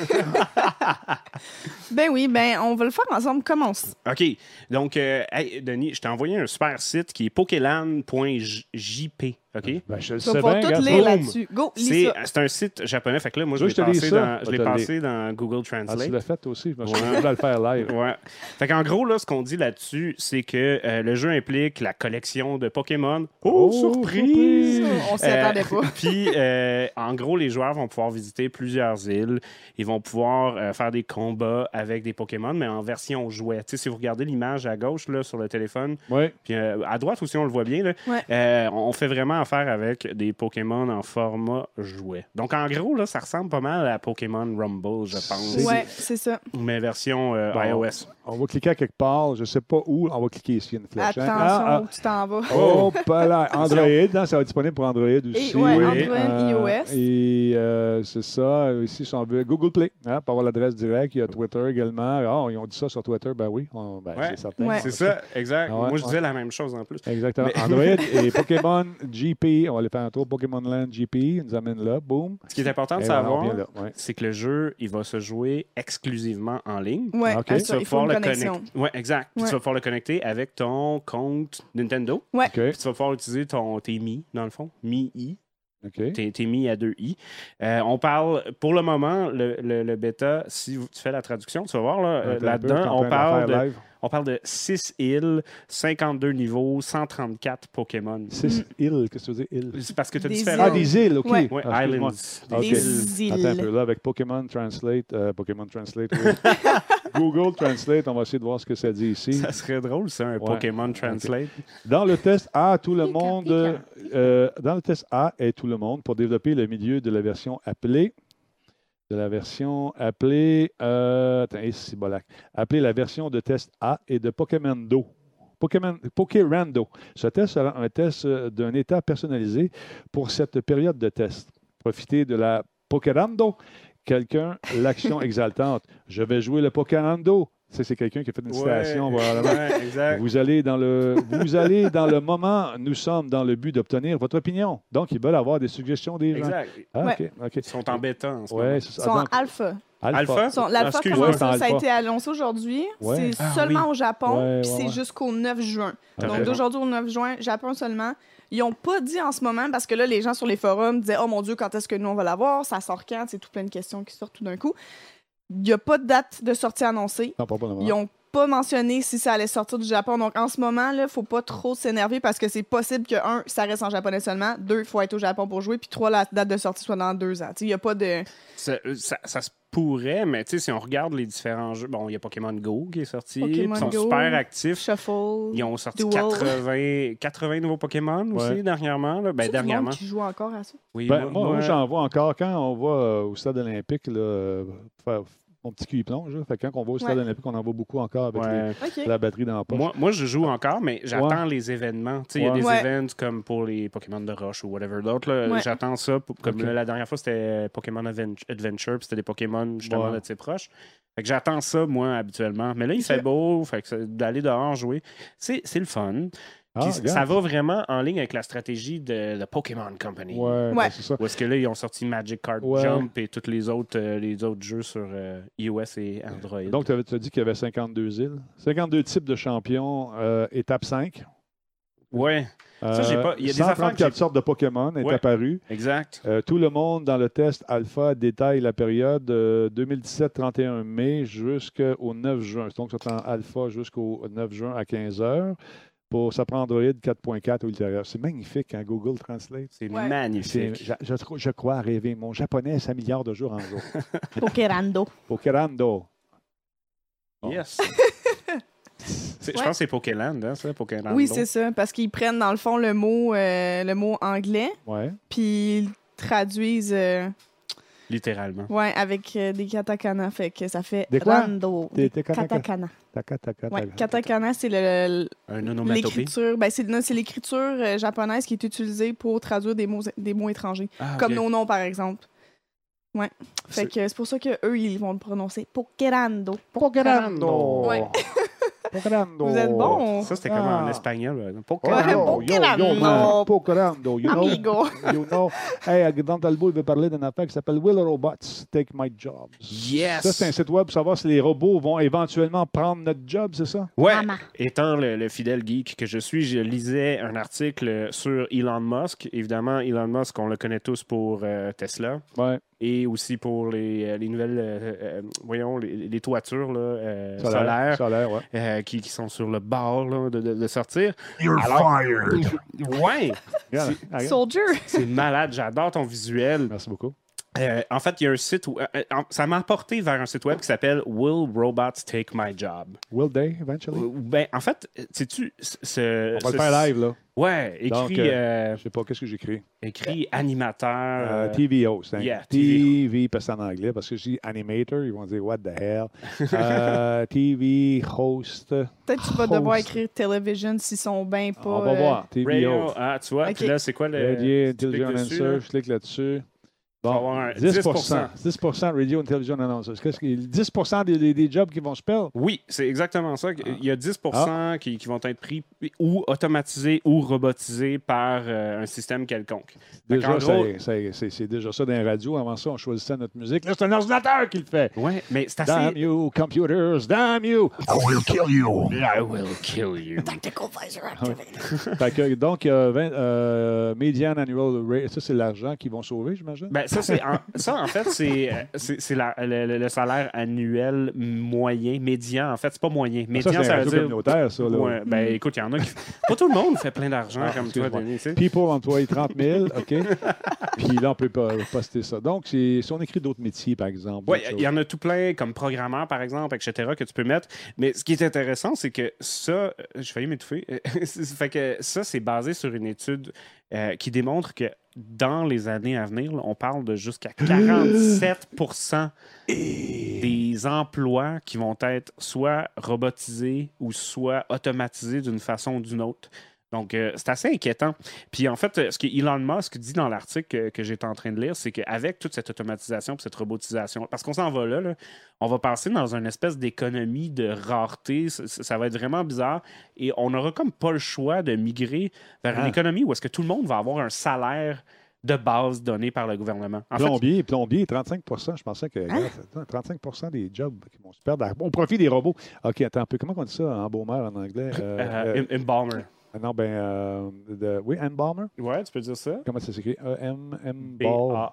Ben oui, ben on va le faire ensemble. Commence. OK. Donc, hey, Denis, je t'ai envoyé un super site qui est pokéland.jp. OK? Ben, je le Tu vas sais pouvoir bien, tout regarde. lire boom. là-dessus. Go, lis ça. C'est un site japonais. Fait que là, moi, Tu veux je que je te lise ça? l'ai Je te passé dans Google Ah, tu Translate. l'as fait aussi. Je me suis Ouais. voulu le faire live. Ouais. Fait qu'en gros, là, ce qu'on dit là-dessus, c'est que le jeu implique la collection de Pokémon. Oh, surprise! On s'y attendait pas. Puis, en gros, les joueurs vont pouvoir visiter plusieurs îles. Ils vont pouvoir faire des combats avec des Pokémon, mais en version jouet. Tu sais, si vous regardez l'image à gauche là, sur le téléphone, Oui. puis à droite aussi, on le voit bien, là, Ouais. on fait vraiment affaire avec des Pokémon en format jouet. Donc, en gros, là, ça ressemble pas mal à Pokémon Rumble, je pense. Ouais, c'est ça. Mais version Bon. iOS. On va cliquer à quelque part. Je ne sais pas où. On va cliquer ici. Une flèche. hein. Attention où tu t'en vas. Oh, pas là. Android, hein, ça va être disponible pour Android aussi. ouais, Oui. Android, iOS. Et c'est ça. Ici, si on veut, Google Play, hein, pour avoir l'adresse directe. Il y a Twitter également. Ah, ils ont dit ça sur Twitter. Ben oui, Ouais. c'est certain. Ouais. C'est ça, exact. Ah ouais, Moi, je ouais. disais la même chose en plus. Exactement. Mais- Android et Pokémon GP. On va aller faire un tour. Pokémon Land GP. Il nous amène là. Boum. Ce qui est important de Et voilà, on savoir, vient là. Ouais. c'est que le jeu, il va se jouer exclusivement en ligne. Ouais, Ok. assure, il faut une connexion. connecter. Ouais, exact. Puis Ouais. tu vas pouvoir le connecter avec ton compte Nintendo. Ouais. OK. Puis tu vas pouvoir utiliser tes Mi, dans le fond. Mi-I. OK. T'es mis à 2 I. On parle, pour le moment, le bêta, si tu fais la traduction, tu vas voir là-dedans, on parle de 6 îles, 52 niveaux, 134 Pokémon. 6 îles, qu'est-ce que tu veux dire, îles? C'est parce que tu as Des différents... Ah, des îles, OK. Ouais. Ouais, Ah, excuse-moi. Islands. OK. Des îles. Attends un peu, là, avec Pokémon Translate, oui. Google Translate, on va essayer de voir ce que ça dit ici. Ça serait drôle, ça, un Pokémon Translate. Dans le test A, tout le Pika, monde... pika. dans le test A est tout le monde pour développer le milieu de la version appelée... appelée la version de test A et de Pokérando. Ce test sera un test d'un état personnalisé pour cette période de test. Profitez de la Pokérando. L'action exaltante. Je vais jouer le Pokérando. C'est quelqu'un qui a fait une citation. Ouais, exact. Vous allez dans le moment, nous sommes dans le but d'obtenir votre opinion. Donc, ils veulent avoir des suggestions des gens. Exact. Ah, Ouais. OK. Ils sont embêtants en ce Ouais, moment. c'est Ils ça. sont en Donc, alpha. Alpha? L'alpha Excuse-moi, commence, c'est en ça a alpha. été annoncé aujourd'hui. Ouais. C'est Ah, seulement oui. au Japon, Ouais, puis ouais, c'est ouais. jusqu'au 9 juin. T'as Donc raison. d'aujourd'hui au 9 juin, Japon seulement. Ils n'ont pas dit en ce moment, parce que là, les gens sur les forums disaient « Oh mon Dieu, quand est-ce que nous, on va l'avoir? Ça sort quand? » C'est tout plein de questions qui sortent tout d'un coup. Il n'y a pas de date de sortie annoncée. non, pas pour le moment. Ils n'ont pas mentionné si ça allait sortir du Japon. Donc, en ce moment, il ne faut pas trop s'énerver parce que c'est possible que, 1, ça reste en japonais seulement. 2, il faut être au Japon pour jouer. Puis 3, la date de sortie soit dans 2 ans. Il n'y a pas de... Ça se pourrait, mais tu sais, si on regarde les différents jeux, bon, il y a Pokémon Go qui est sorti, Pokémon ils sont Go, super actifs. Shuffle. Ils ont sorti Duel. 80 nouveaux Pokémon aussi Ouais. dernièrement. Là. Ben, C'est du monde dernièrement. qui joue encore à ça. Oui, Moi, j'en vois encore quand on va au stade olympique là, faire mon petit cul y plonge. Là. Fait que quand on va au stade Ouais. olympique, on en voit beaucoup encore avec Ouais. OK. la batterie dans la poche. Moi, je joue encore, mais j'attends les événements. Tu sais, il y a des Ouais. events comme pour les Pokémon de Roche ou whatever d'autres. là. Ouais. J'attends ça. Comme Ok. la dernière fois, c'était Pokémon Adventure, puis c'était des Pokémon justement Ouais. de ses proches. Fait que j'attends ça, moi, habituellement. Mais là, il C'est fait beau, fait que d'aller dehors jouer, c'est le fun. Ah, Puis ça regarde. va vraiment en ligne avec la stratégie de Pokémon Company. Ouais, Ouais. ben, c'est ça. Où est-ce que là, ils ont sorti Magic Card Ouais. Jump et tous les autres jeux sur iOS et Android. Donc, tu as dit qu'il y avait 52 îles. 52 types de champions, étape 5. ouais, Ça, j'ai pas- il y a des affaires que 134 j'ai- sortes de Pokémon est Ouais. apparu. exact. Tout le monde dans le test alpha détaille la période 2017, 31 mai jusqu'au 9 juin. Donc, c'est en alpha jusqu'au 9 juin à 15 h. Ça prend Android 4.4 ou ultérieur. C'est magnifique, hein, Google Translate. C'est Ouais. magnifique. Je crois rêver. Mon japonais s'améliore de jour en jour. Pokérando. Pokerando. Bon. Yes. Je Ouais. pense que c'est Pokéland, hein, ça, Pokéland. Oui, c'est ça. Parce qu'ils prennent, dans le fond, le mot anglais, Ouais. puis ils traduisent Littéralement. avec des katakana. Fait que ça fait Des quoi? rando. Des Katakana. Taka. Ouais, katakana, c'est Un onomatopée. l'écriture. Ben, c'est l'écriture japonaise qui est utilisée pour traduire des mots étrangers. Ah, Comme ok. nos noms, par exemple. Ouais. Fait que c'est pour ça qu'eux, ils vont le prononcer Pokerando. Pokerando. Ouais. Pokerando. Vous êtes bons. Ça, c'était comme en espagnol. là. Oh, Pokéland. Pokerando. Pokerando. You know? Amigo. You know? Hey, dans Talbot, il veut parler d'une affaire qui s'appelle Will Robots Take My Jobs. Yes! Ça, c'est un site web pour savoir si les robots vont éventuellement prendre notre job, c'est ça? Ouais, Maman. étant le fidèle geek que je suis, je lisais un article sur Elon Musk. Évidemment, Elon Musk, on le connaît tous pour Tesla Ouais. et aussi pour les nouvelles, voyons, les toitures là, solaires Solaire, ouais. qui sont sur le bord là, de sortir. You're fired. Ouais, Regarde, regarde. Soldier. c'est malade, j'adore ton visuel. Merci beaucoup. En fait, il y a un site où ça m'a apporté vers un site web qui s'appelle Will Robots Take My Job? Will they, eventually? Ben, en fait, sais-tu, On va le faire live, là. Ouais, écrit, Donc, je sais pas, qu'est-ce que j'écris? écrit animateur. TV host. Hein? yeah, TV, parce que c'est en anglais, parce que je dis animator, ils vont dire what the hell. TV host. Peut-être que tu vas devoir Host. écrire television s'ils sont bien pas. On va voir. TV Radio, host. tu vois, Ok. puis là, c'est quoi le. Radio, tu cliques Intelligent dessus, Answer, là? je clique là-dessus. Bon, Bon, 10% radio and television announcers. Qu'est-ce que 10% des jobs qui vont se perdre? Oui, c'est exactement ça. Il y a 10% qui vont être pris ou automatisés ou robotisés par un système quelconque. Déjà, gros, c'est déjà ça dans les radios. Avant ça, on choisissait notre musique. Là, c'est un ordinateur qui le fait. Oui, mais c'est assez... Damn you, computers, damn you! I will kill you. I will kill you. Tactical visor activated. Fait que, donc, median annual rate, ça, c'est l'argent qu'ils vont sauver, j'imagine? Ben, ça, en fait, c'est le salaire annuel moyen, médian. En fait, c'est pas moyen. Médian, ça, c'est ça un veut réseau dire... communautaire, ça. Là. Ouais, ben, écoute, il y en a qui... Pas tout le monde fait plein d'argent comme toi, Denis. Tu sais. People employés 30 000, OK? Puis là, on peut pas poster ça. Donc, si on écrit d'autres métiers, par exemple. Oui, il y en a tout plein, comme programmeur, par exemple, etc., que tu peux mettre. Mais ce qui est intéressant, c'est que ça... J'ai failli m'étouffer. Fait que ça, c'est basé sur une étude qui démontre que dans les années à venir, là, on parle de jusqu'à 47% des emplois qui vont être soit robotisés ou soit automatisés d'une façon ou d'une autre. Donc, c'est assez inquiétant. Puis, en fait, ce que Elon Musk dit dans l'article que j'étais en train de lire, c'est qu'avec toute cette automatisation et cette robotisation, parce qu'on s'en va là, on va passer dans une espèce d'économie de rareté. Ça va être vraiment bizarre. Et on n'aura comme pas le choix de migrer vers une économie où est-ce que tout le monde va avoir un salaire de base donné par le gouvernement. Plombier, 35%. Je pensais que 35% des jobs qui vont se perdre au profit des robots. OK, attends un peu. Comment on dit ça en embaumeur en anglais? Embalmer. Non, oui, embalmer. Ouais, tu peux dire ça. Comment ça s'écrit? B-A-L-M-E-R.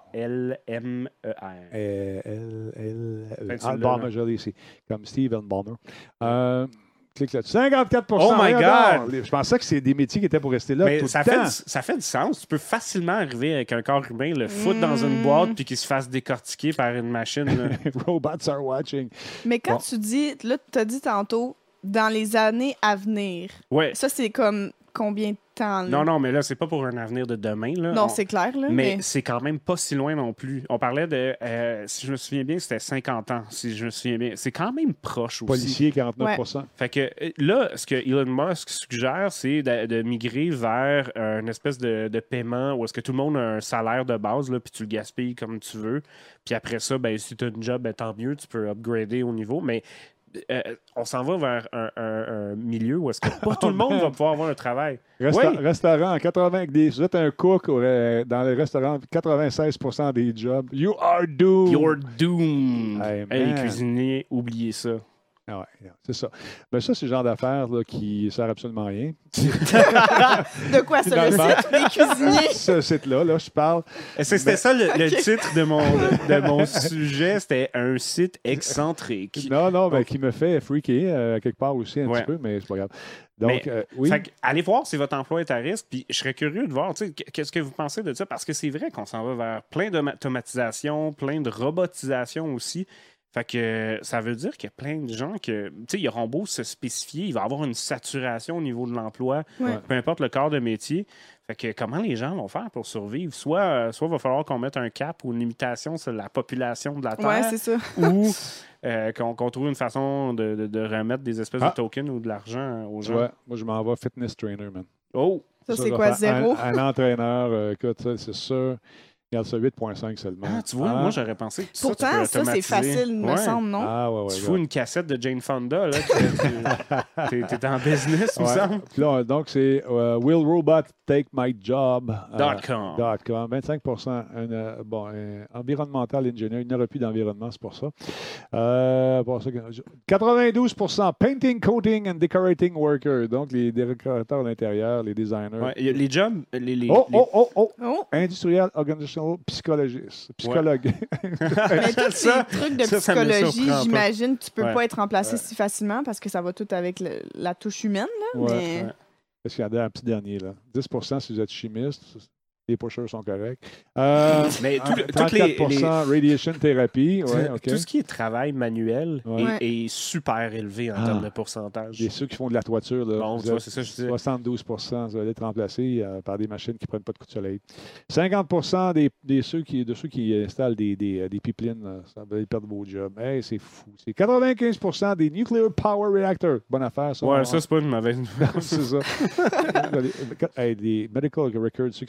Embalmer, je l'ai ici. Comme Steve Embalmer. Clique là-dessus. 54%. Oh my God! Je pensais que c'est des métiers qui étaient pour rester là mais tout ça le temps. Ça fait du sens. Tu peux facilement arriver avec un corps humain, le foutre dans une boîte puis qu'il se fasse décortiquer par une machine. Là. Robots are watching. Mais quand tu dis, là, tu as dit tantôt, dans les années à venir, Ouais. ça, c'est comme combien de temps? Là? Non, mais là, c'est pas pour un avenir de demain. Là. Non, c'est clair. Là, mais c'est quand même pas si loin non plus. On parlait de, si je me souviens bien, c'était 50 ans, si je me souviens bien. C'est quand même proche aussi. Policier, 49%. Fait que là, ce que Elon Musk suggère, c'est de migrer vers une espèce de paiement où est-ce que tout le monde a un salaire de base, là, puis tu le gaspilles comme tu veux. Puis après ça, ben, si tu as une job, ben, tant mieux, tu peux upgrader au niveau. Mais on s'en va vers un milieu où est-ce que pas tout le monde va pouvoir avoir un travail. Restaurant, 80, vous êtes un cook dans les restaurants, 96% des jobs. You are doomed. You're doomed. Hey, les cuisiniers, oubliez ça. Ah ouais, c'est ça. Mais ça, c'est le genre d'affaires qui ne sert absolument à rien. De quoi, ça, le site des cuisiniers? Ce site-là, je parle. C'était ça le titre de mon sujet, c'était un site excentrique. Non, mais qui me fait freaker quelque part aussi un petit peu, mais c'est pas grave. Donc, oui. Allez voir si votre emploi est à risque, puis je serais curieux de voir, qu'est-ce que vous pensez de ça, parce que c'est vrai qu'on s'en va vers plein d'automatisation, plein de robotisation aussi. Fait que ça veut dire qu'il y a plein de gens que, tu sais, ils auront beau se spécifier, il va y avoir une saturation au niveau de l'emploi, peu importe le corps de métier. Fait que comment les gens vont faire pour survivre? Soit il va falloir qu'on mette un cap ou une limitation sur la population de la Terre. Ouais, c'est ça. Ou qu'on trouve une façon de remettre des espèces de tokens ou de l'argent aux gens. Ouais, moi, je m'en vais fitness trainer, man. Oh! Ça c'est quoi, 0? Un entraîneur, écoute, ça, c'est sûr. Regarde ça, 8,5 seulement. Ah, tu vois, moi, j'aurais pensé que pourtant, ça, c'est facile, me semble, non? Ah, ouais, tu fous une cassette de Jane Fonda, là. T'es en business, me semble. Là, donc, c'est Will Robot Take My Job? .com. 25%. Environmental engineer. Il n'y aura plus d'environnement, c'est pour ça. 92%. Painting, coating and decorating worker. Donc, les décorateurs d'intérieur, les designers. Ouais, les jobs. Industriel, organizational, psychologiste. Psychologue. Mais tous ces trucs de psychologie, j'imagine que tu peux pas être remplacé si facilement parce que ça va tout avec la touche humaine. Là, mais... Parce qu'il y a un petit dernier, là. 10% si vous êtes chimiste. Les pushers sont corrects. Mais 34% radiation thérapie. Tout ce qui est travail manuel est super élevé en termes de pourcentage. Et ceux qui font de la toiture, là, bon, tu vois, c'est ça, je disais. 72%, ça va être remplacé par des machines qui ne prennent pas de coup de soleil. 50% de ceux qui installent des pipelines, ça va perdre vos jobs. Hey, c'est fou. C'est 95% des nuclear power reactors. Bonne affaire, ça. Ouais, ça, c'est pas une mauvaise nouvelle. C'est ça. Des medical records, ceux qui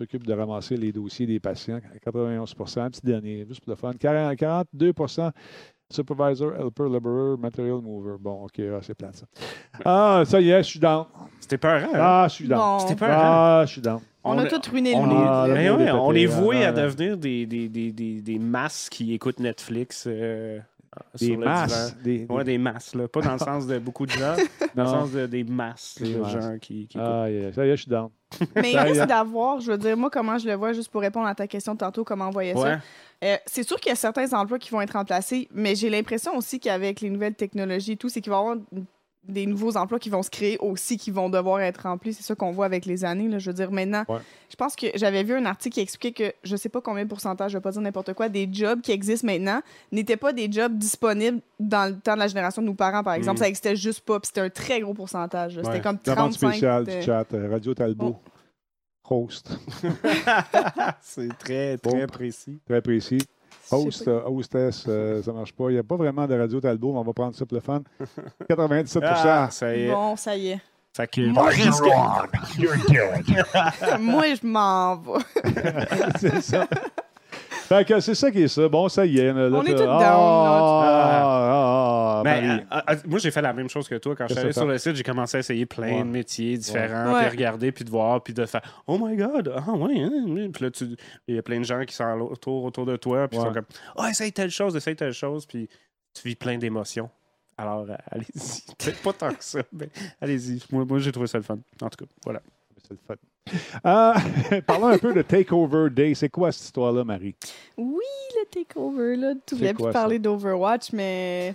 s'occupe de ramasser les dossiers des patients. 91 un petit dernier, juste pour le fun. 42 Supervisor, Helper, Laborer, Material Mover. Bon, OK, c'est plate, ça. Ah, ça y est, je suis down. C'était peurant, hein? Ah, je suis down. Bon. C'était peurant. Ah, je suis down. On a tout ruiné on le mood. Ah, est, le mood est on pété, est voué à non. devenir des masses qui écoutent Netflix Des sur le masses. divan. Ouais, des masses, là. Pas dans le sens de beaucoup de gens, dans le Non. sens des masses Des de masses. gens qui écoutent. Ah, ça y est, je suis down. Mais il Ça y est. risque d'avoir, je veux dire, moi, comment je le vois, juste pour répondre à ta question de tantôt, comment on voyait Ouais. ça. C'est sûr qu'il y a certains emplois qui vont être remplacés, mais j'ai l'impression aussi qu'avec les nouvelles technologies et tout, c'est qu'il va y avoir des nouveaux emplois qui vont se créer aussi, qui vont devoir être remplis. C'est ça qu'on voit avec les années. Là. Je veux dire, maintenant, je pense que j'avais vu un article qui expliquait que, je sais pas combien de pourcentage, je vais pas dire n'importe quoi, des jobs qui existent maintenant n'étaient pas des jobs disponibles dans le temps de la génération de nos parents, par exemple. Ça existait juste pas, puis c'était un très gros pourcentage. Là. C'était comme Demande 35... spéciale du chat. Radio Talbot. Host. C'est très, Bon. très précis. Très précis. Je sais Host, pas. hostess, ça marche pas. Il n'y a pas vraiment de Radio Talbot, mais on va prendre ça pour le fun. 97 Ah, ça y est. Bon, ça y est. Fait que You're wrong. You're dead. Moi, je m'en vais. C'est ça. Fait que c'est ça qui est ça. Bon, ça y est. Là, On est tous down. ben, moi, j'ai fait la même chose que toi. Quand je suis allé Qu'est-ce que sur le site, j'ai commencé à essayer plein de métiers différents, Ouais. puis regarder, puis de voir, puis de faire « Oh my God! Ah ouais! Hein? » Puis là, il y a plein de gens qui sont autour de toi, puis ils sont comme « Oh, essaye telle chose, puis tu vis plein d'émotions. Alors, allez-y. Peut-être pas tant que ça, mais allez-y. Moi, j'ai trouvé ça le fun. En tout cas, voilà. C'est le fun. Parlons un peu de Takeover Day. C'est quoi cette histoire-là, Marie? Oui, le takeover, là. Tu voulais quoi, plus parler d'Overwatch, mais...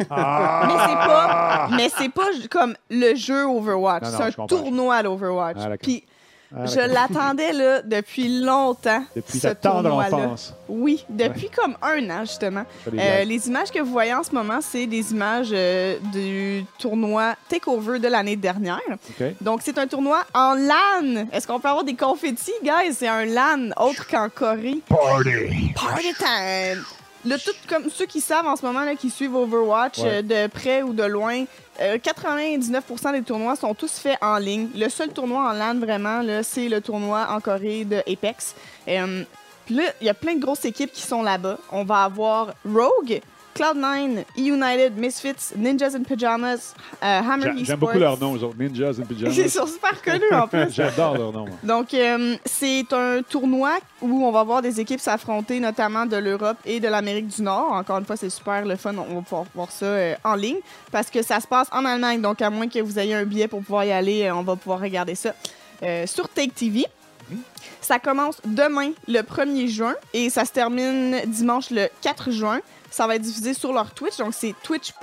Ah! Mais c'est pas comme le jeu Overwatch. Non, non, C'est je un comprends. tournoi à l'Overwatch. Ah, d'accord. Puis je d'accord. l'attendais là depuis longtemps. Depuis ce ta tendre tournoi-là. enfance. Oui, depuis comme 1 an, justement. Fais des blagues. Les images que vous voyez en ce moment, c'est des images du tournoi Takeover de l'année dernière. OK. Donc, c'est un tournoi en LAN. Est-ce qu'on peut avoir des confettis, guys? C'est un LAN autre qu'en Corée. Party. Party time! Là, tout comme ceux qui savent en ce moment, là, qui suivent Overwatch de près ou de loin, 99% des tournois sont tous faits en ligne. Le seul tournoi en LAN, vraiment, là, c'est le tournoi en Corée de Apex. Puis là, il y a plein de grosses équipes qui sont là-bas. On va avoir Rogue, Cloud9, E-United, Misfits, Ninjas in Pyjamas, Hammer Esports. J'aime beaucoup leur nom, eux autres. Ninjas and Ils Pyjamas. sont super connus en plus. J'adore leur nom. Moi. Donc, c'est un tournoi où on va voir des équipes s'affronter, notamment de l'Europe et de l'Amérique du Nord. Encore une fois, c'est super le fun. On va pouvoir voir ça en ligne parce que ça se passe en Allemagne. Donc, à moins que vous ayez un billet pour pouvoir y aller, on va pouvoir regarder ça sur Take TV. Ça commence demain, le 1er juin, et ça se termine dimanche, le 4 juin. Ça va être diffusé sur leur Twitch. Donc, c'est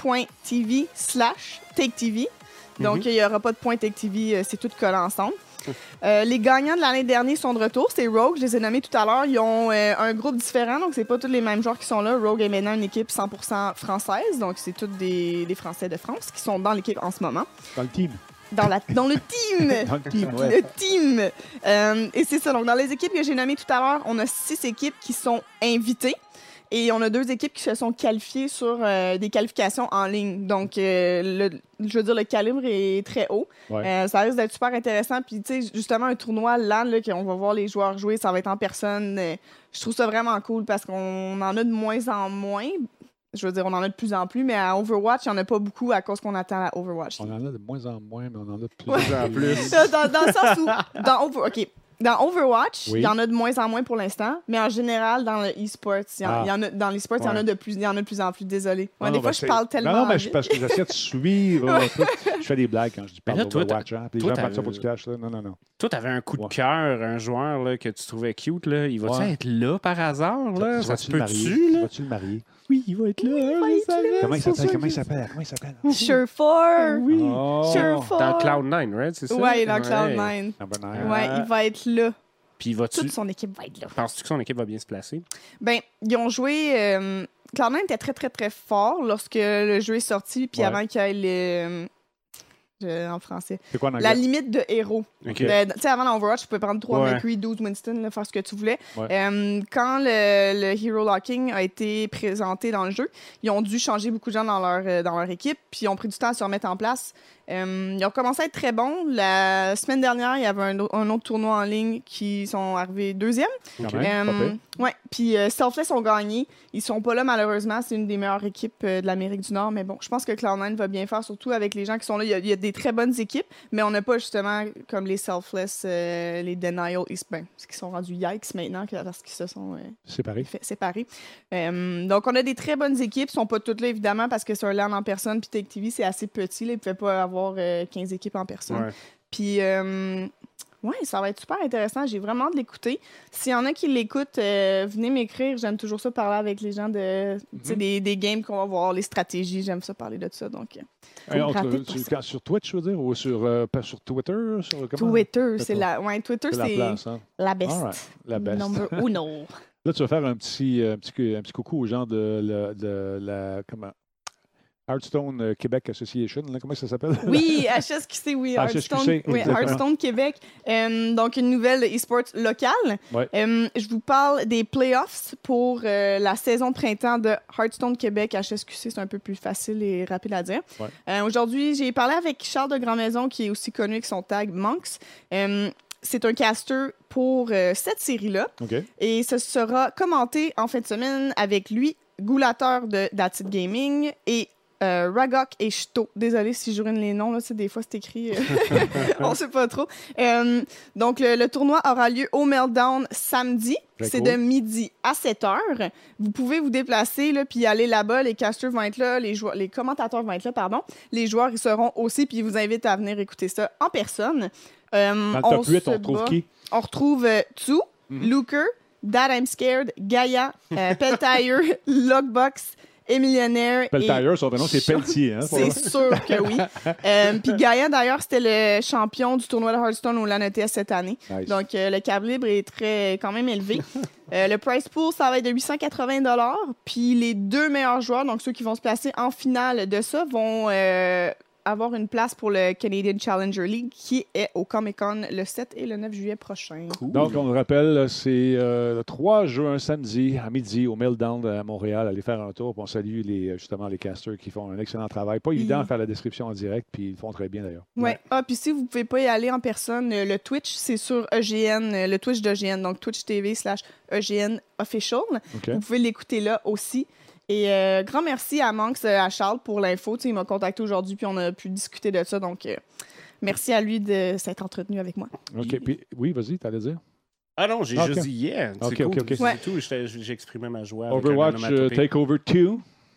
twitch.tv/TakeTV. Donc, il n'y aura pas de point TakeTV. C'est tout collé ensemble. Les gagnants de l'année dernière sont de retour. C'est Rogue, je les ai nommés tout à l'heure. Ils ont un groupe différent, donc c'est pas tous les mêmes joueurs qui sont là. Rogue est maintenant une équipe 100% française, donc c'est tous des Français de France qui sont dans l'équipe en ce moment. Dans le team. Dans le team! Dans le team, ouais. Le team! Et c'est ça. Donc, dans les équipes que j'ai nommées tout à l'heure, on a 6 équipes qui sont invitées. Et on a 2 équipes qui se sont qualifiées sur des qualifications en ligne. Donc, je veux dire, le calibre est très haut. Ouais. Ça risque d'être super intéressant. Puis, tu sais, justement, un tournoi LAN, là, qu'on va voir les joueurs jouer, ça va être en personne. Je trouve ça vraiment cool parce qu'on en a de moins en moins. Je veux dire, on en a de plus en plus, mais à Overwatch, il n'y en a pas beaucoup à cause qu'on attend à Overwatch. On en a de moins en moins, mais on en a de plus Ouais. en plus. Dans le sens où, dans Overwatch, il Oui. y en a de moins en moins pour l'instant, mais en général, dans le e-sport, dans l'e-sport, il y en a de plus en plus. Désolé. Ouais, des fois, je parle tellement. Non, mais vite. parce que j'essaie de suivre. Je fais des blagues quand je dis Mais parle là, toi, d'Overwatch. Hein, puis les toi, gens parlent ça t'avais- pour du cash. Là. Non. Toi, t'avais un coup de Ouais. cœur, un joueur là, que tu trouvais cute. Là. Il va-tu Ouais. être là par hasard? Là? Ça se Vas-tu le marier? peut-tu? Là? Vas-tu le marier? Oui, il va être là. être là. Comment il s'appelle? Comment il s'appelle? Sure. Oui. Oh. Sure for. Dans Cloud9, right? C'est ça? Ouais, dans Cloud9. Number 9. Ouais, il va être là. Puis vas-tu... Toute son équipe va être là. Penses-tu que son équipe va bien se placer? Ben, ils ont joué. Cloud9 était très, très, très fort lorsque le jeu est sorti, puis Ouais. avant qu'il y ait en français. C'est quoi en La anglais? limite de héros. OK. Tu sais, avant dans Overwatch, tu pouvais prendre 3 Ouais. McCree, 12 Winston, là, faire ce que tu voulais. Ouais. Quand le Hero Locking a été présenté dans le jeu, ils ont dû changer beaucoup de gens dans leur équipe, puis ils ont pris du temps à se remettre en place. Ils ont commencé à être très bons. La semaine dernière, il y avait un autre tournoi en ligne qui sont arrivés deuxième. Quand même, pas pire. Ouais, puis Selfless ont gagné. Ils sont pas là, malheureusement. C'est une des meilleures équipes de l'Amérique du Nord. Mais bon, je pense que Cloud9 va bien faire, surtout avec les gens qui sont là. Il y a des très bonnes équipes, mais on n'a pas justement comme les Selfless, les Denial, parce qu'ils sont rendus Yikes maintenant parce qu'ils se sont Séparés. séparés. Donc, on a des très bonnes équipes. Ils sont pas toutes là, évidemment, parce que c'est un LAN en personne. Puis Take TV, c'est assez petit. Là. Ils ne pouvaient pas avoir 15 équipes en personne. Ouais. Puis, ouais, ça va être super intéressant. J'ai vraiment hâte de l'écouter. S'il y en a qui l'écoutent, venez m'écrire. J'aime toujours ça parler avec les gens tu sais, des games qu'on va voir, les stratégies. J'aime ça parler de ça. Donc, Sur Twitch, je veux dire, ou sur Twitter? Twitter, c'est Twitter, C'est la place, hein? la best. All right. La best. Number uno. Là, tu vas faire un petit coucou aux gens de la Hearthstone Québec Association. Là, comment ça s'appelle? Oui, HSQC, oui. HSQC, oui, Hearthstone Québec. Donc, une nouvelle e-sport locale. Ouais. Je vous parle des playoffs pour la saison de printemps de Hearthstone Québec. HSQC, c'est un peu plus facile et rapide à dire. Ouais. Aujourd'hui, j'ai parlé avec Charles de Grandmaison, qui est aussi connu avec son tag Monks. C'est un caster pour cette série-là. OK. Et ce sera commenté en fin de semaine avec lui, Goulateur de That's It Gaming et Ragok et Shto. Désolée si je ruine les noms, là, des fois c'est écrit, on ne sait pas trop. Donc, le tournoi aura lieu au Meltdown samedi. C'est de midi à 7h. Vous pouvez vous déplacer là, puis aller là-bas. Les casters vont être là, les commentateurs vont être là, pardon. Les joueurs, ils seront aussi, puis ils vous invitent à venir écouter ça en personne. Dans le top 8, on retrouve qui? On retrouve Tsu, Luker, That I'm Scared, Gaia, Peltire, Lockbox, Millionnaire. Peltire, son prénom, c'est Pelletier. Hein, c'est sûr que oui. Puis Gaia, d'ailleurs, c'était le champion du tournoi de Hearthstone au LAN ETS cette année. Nice. Donc, le calibre est quand même élevé. Le price pool, ça va être de 880 $. Puis les 2 meilleurs joueurs, donc ceux qui vont se placer en finale de ça, vont avoir une place pour le Canadian Challenger League qui est au Comic-Con le 7 et le 9 juillet prochain. Cool. Donc, on le rappelle, c'est le 3 juin, samedi, à midi, au Meltdown à Montréal. Allez faire un tour. Puis on salue justement les casters qui font un excellent travail. Pas évident de faire la description en direct, puis ils le font très bien d'ailleurs. Ouais. Ah, puis si vous ne pouvez pas y aller en personne, le Twitch, c'est sur EGN, le Twitch d'EGN, donc Twitch TV/EGN Official. Okay. Vous pouvez l'écouter là aussi. Et grand merci à Monks, à Charles pour l'info. Il m'a contacté aujourd'hui, puis on a pu discuter de ça. Donc, merci à lui de s'être entretenu avec moi. OK. Puis, oui, vas-y, t'allais dire? Ah non, j'ai juste dit yeah. C'est cool. OK. C'est tout. J'exprimais ma joie. Overwatch Takeover 2.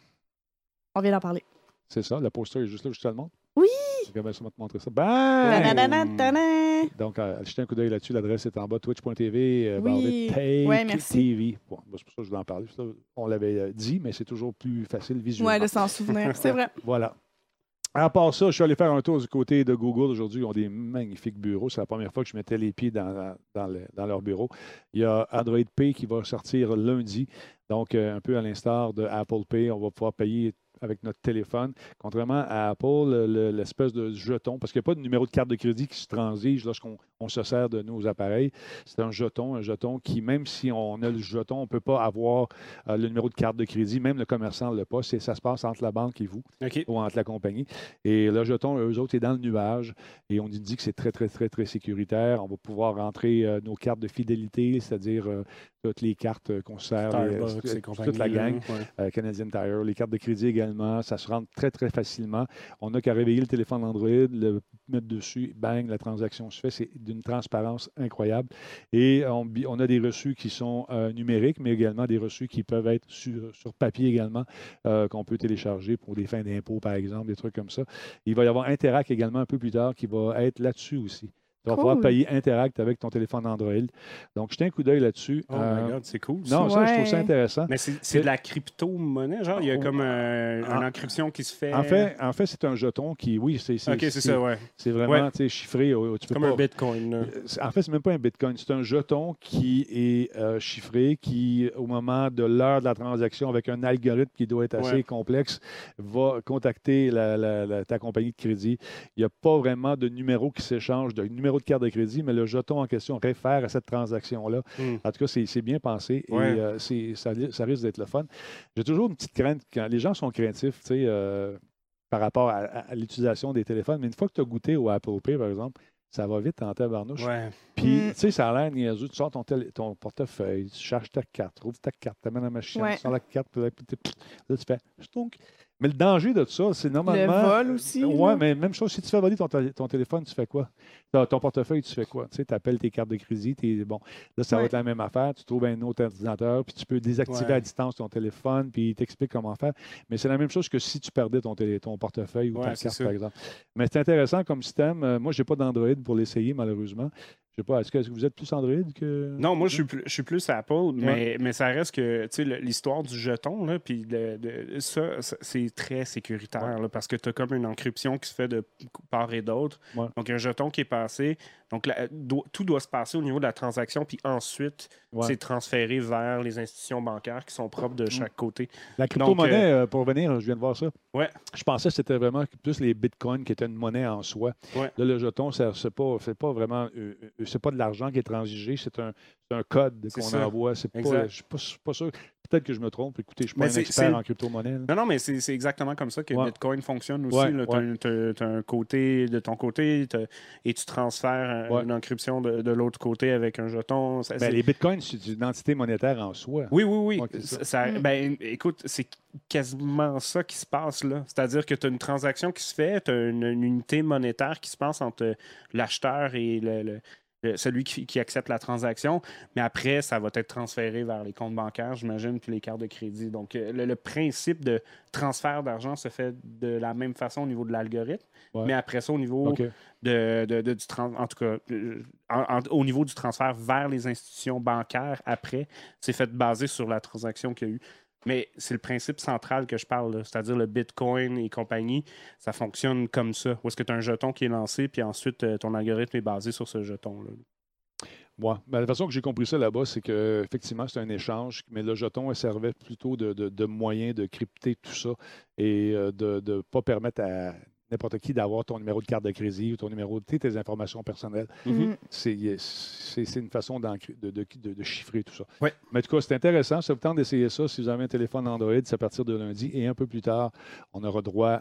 On vient d'en parler. C'est ça, le poster est juste là, juste à le montre. Oui! Je vais te montrer ça. Bang! Ta-da-da-da-da-da. Donc, jetez un coup d'œil là-dessus. L'adresse est en bas, twitch.tv. Oui. Ouais, merci. TV. Bon, c'est pour ça que je voulais en parler. On l'avait dit, mais c'est toujours plus facile visuellement. Ouais, de s'en souvenir. C'est vrai. Voilà. À part ça, je suis allé faire un tour du côté de Google aujourd'hui. Ils ont des magnifiques bureaux. C'est la première fois que je mettais les pieds dans leur bureau. Il y a Android Pay qui va sortir lundi. Donc, un peu à l'instar de Apple Pay, on va pouvoir payer avec notre téléphone. Contrairement à Apple, l'espèce de jeton, parce qu'il n'y a pas de numéro de carte de crédit qui se transige lorsqu'on se sert de nos appareils. C'est un jeton qui, même si on a le jeton, on ne peut pas avoir le numéro de carte de crédit. Même le commerçant ne l'a pas. Ça se passe entre la banque et vous, ou entre la compagnie. Et le jeton, eux autres, est dans le nuage. Et on nous dit que c'est très, très, très, très sécuritaire. On va pouvoir rentrer nos cartes de fidélité, c'est-à-dire toutes les cartes qu'on sert, toute la gang, Canadian Tire, les cartes de crédit également. Ça se rentre très, très facilement. On n'a qu'à réveiller le téléphone Android, le mettre dessus, bang, la transaction se fait. C'est d'une transparence incroyable. Et on a des reçus qui sont numériques, mais également des reçus qui peuvent être sur papier également, qu'on peut télécharger pour des fins d'impôt, par exemple, des trucs comme ça. Il va y avoir Interac également un peu plus tard qui va être là-dessus aussi. Tu vas pouvoir payer Interact avec ton téléphone Android. Donc, jetez un coup d'œil là-dessus. Oh my God, c'est cool. Non, ça, je trouve ça intéressant. Mais c'est de la crypto-monnaie, genre? Il y a comme une encryption qui se fait... En fait, c'est un jeton qui... Oui, c'est OK, c'est ça, ouais. C'est vraiment chiffré. Comme un Bitcoin. Là. En fait, c'est même pas un Bitcoin. C'est un jeton qui est chiffré, qui, au moment de l'heure de la transaction, avec un algorithme qui doit être assez complexe, va contacter ta compagnie de crédit. Il n'y a pas vraiment de numéro qui s'échange, de numéro de carte de crédit, mais le jeton en question réfère à cette transaction-là. En tout cas, c'est bien pensé et ça risque d'être le fun. J'ai toujours une petite crainte quand les gens sont craintifs, tu sais, par rapport à l'utilisation des téléphones, mais une fois que tu as goûté au Apple Pay, par exemple, ça va vite en tabarnouche. Puis, tu sais, ça a l'air niaiseux. Tu sors ton portefeuille, tu cherches ta carte, ouvres ta carte, tu amènes la machine, tu sors la carte, puis là, tu fais donc. Mais le danger de ça, c'est normalement. Le vol aussi. Oui, mais même chose, si tu fais voler ton téléphone, tu fais quoi? Ton portefeuille, tu fais quoi? Tu sais, tu appelles tes cartes de crédit, bon, là, ça va être la même affaire. Tu trouves un autre ordinateur, puis tu peux désactiver à distance ton téléphone, puis il t'explique comment faire. Mais c'est la même chose que si tu perdais ton portefeuille ou ta carte, par exemple. Mais c'est intéressant comme système. Moi, je n'ai pas d'Android pour l'essayer, malheureusement. Je sais pas, est-ce que vous êtes plus Android que... Non, moi, je suis plus Apple, mais ça reste que, tu sais, l'histoire du jeton, là, puis ça, c'est très sécuritaire, là, parce que tu as comme une encryption qui se fait de part et d'autre. Donc, un jeton qui est passé. Donc, tout doit se passer au niveau de la transaction, puis ensuite, c'est transféré vers les institutions bancaires qui sont propres de chaque côté. La crypto-monnaie, pour revenir, je viens de voir ça. Ouais. Je pensais que c'était vraiment plus les bitcoins qui étaient une monnaie en soi. Ouais. Là, le jeton, c'est pas vraiment... c'est pas de l'argent qui est transigé, c'est un code qu'on envoie. Je ne suis pas sûr. Peut-être que je me trompe. Écoutez, je ne suis pas un expert en crypto-monnaie. Non, mais c'est exactement comme ça que Bitcoin fonctionne aussi. Tu as un côté de ton côté et tu transfères une encryption de l'autre côté avec un jeton. Les bitcoins, c'est une entité monétaire en soi. Oui. Écoute, c'est quasiment ça qui se passe là. C'est-à-dire que tu as une transaction qui se fait, tu as une unité monétaire qui se passe entre l'acheteur et celui qui accepte la transaction, mais après, ça va être transféré vers les comptes bancaires, j'imagine, puis les cartes de crédit. Donc, le principe de transfert d'argent se fait de la même façon au niveau de l'algorithme, mais après ça, au niveau au niveau du transfert vers les institutions bancaires, après, c'est fait basé sur la transaction qu'il y a eu. Mais c'est le principe central que je parle, là, c'est-à-dire le Bitcoin et compagnie, ça fonctionne comme ça. Où est-ce que tu as un jeton qui est lancé, puis ensuite, ton algorithme est basé sur ce jeton-là. Ouais. Ben, la façon que j'ai compris ça là-bas, c'est qu'effectivement, c'est un échange, mais le jeton servait plutôt de moyen de crypter tout ça et de ne pas permettre à n'importe qui d'avoir ton numéro de carte de crédit ou ton numéro de tes informations personnelles. C'est une façon de chiffrer tout ça. Ouais. Mais en tout cas, c'est intéressant. Ça vous tente d'essayer ça. Si vous avez un téléphone Android, c'est à partir de lundi. Et un peu plus tard, on aura droit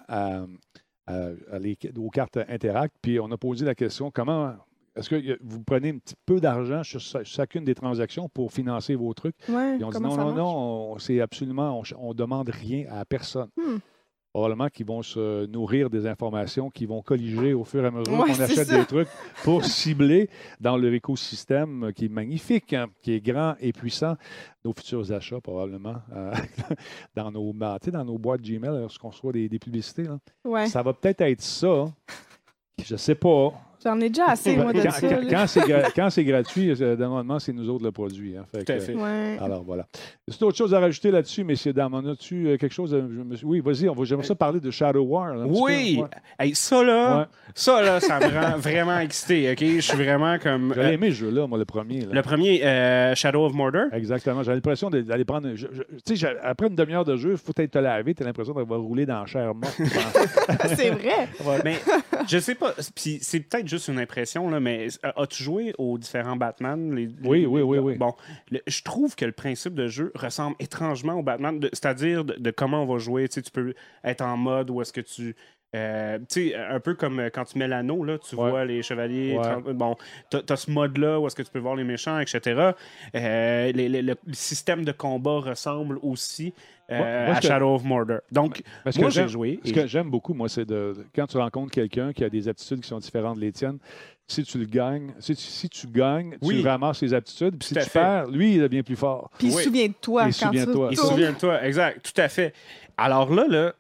aux cartes Interact. Puis on a posé la question, comment... Est-ce que vous prenez un petit peu d'argent sur chacune des transactions pour financer vos trucs? Ouais, ils ont dit non, c'est absolument, on ne demande rien à personne. Probablement qu'ils vont se nourrir des informations qui vont colliger au fur et à mesure qu'on achète des trucs pour cibler dans leur écosystème qui est magnifique, hein, qui est grand et puissant, nos futurs achats probablement dans nos boîtes Gmail lorsqu'on reçoit des publicités. Là. Ouais. Ça va peut-être être ça. Je ne sais pas. J'en ai déjà assez, moi, de ça. Quand c'est gratuit, normalement, c'est nous autres le produit. Hein. Tout à fait. Alors, voilà. C'est autre chose à rajouter là-dessus, messieurs, dames. On a-tu quelque chose? Oui, vas-y, j'aimerais ça parler de Shadow War. Oui! Hey, ça, là, ça me rend vraiment excité. OK? Je suis vraiment comme... J'avais aimé ce jeu-là, moi, le premier. Là. Le premier, Shadow of Mordor. Exactement. J'avais l'impression d'aller prendre... Tu sais, après une demi-heure de jeu, il faut peut-être te laver. Tu as l'impression d'avoir roulé dans la chair morte. C'est vrai. Mais je sais pas. Puis c'est peut-être juste une impression, là, mais as-tu joué aux différents Batman? Oui. Bon, je trouve que le principe de jeu ressemble étrangement au Batman, c'est-à-dire de comment on va jouer. Tu sais, tu peux être en mode où est-ce que tu... tu sais, un peu comme quand tu mets l'anneau, là, tu vois les chevaliers. Bon, t'as ce mode-là où est-ce que tu peux voir les méchants, etc. Le système de combat ressemble aussi à Shadow of Mordor. Donc, moi, j'ai joué. Ce que j'aime beaucoup, moi, c'est quand tu rencontres quelqu'un qui a des aptitudes qui sont différentes des tiennes, si tu gagnes, tu ramasses ses aptitudes. Puis si tu perds, lui, il devient plus fort. Puis il se souvient de toi. Il se souvient de toi, exact, tout à fait. Alors là,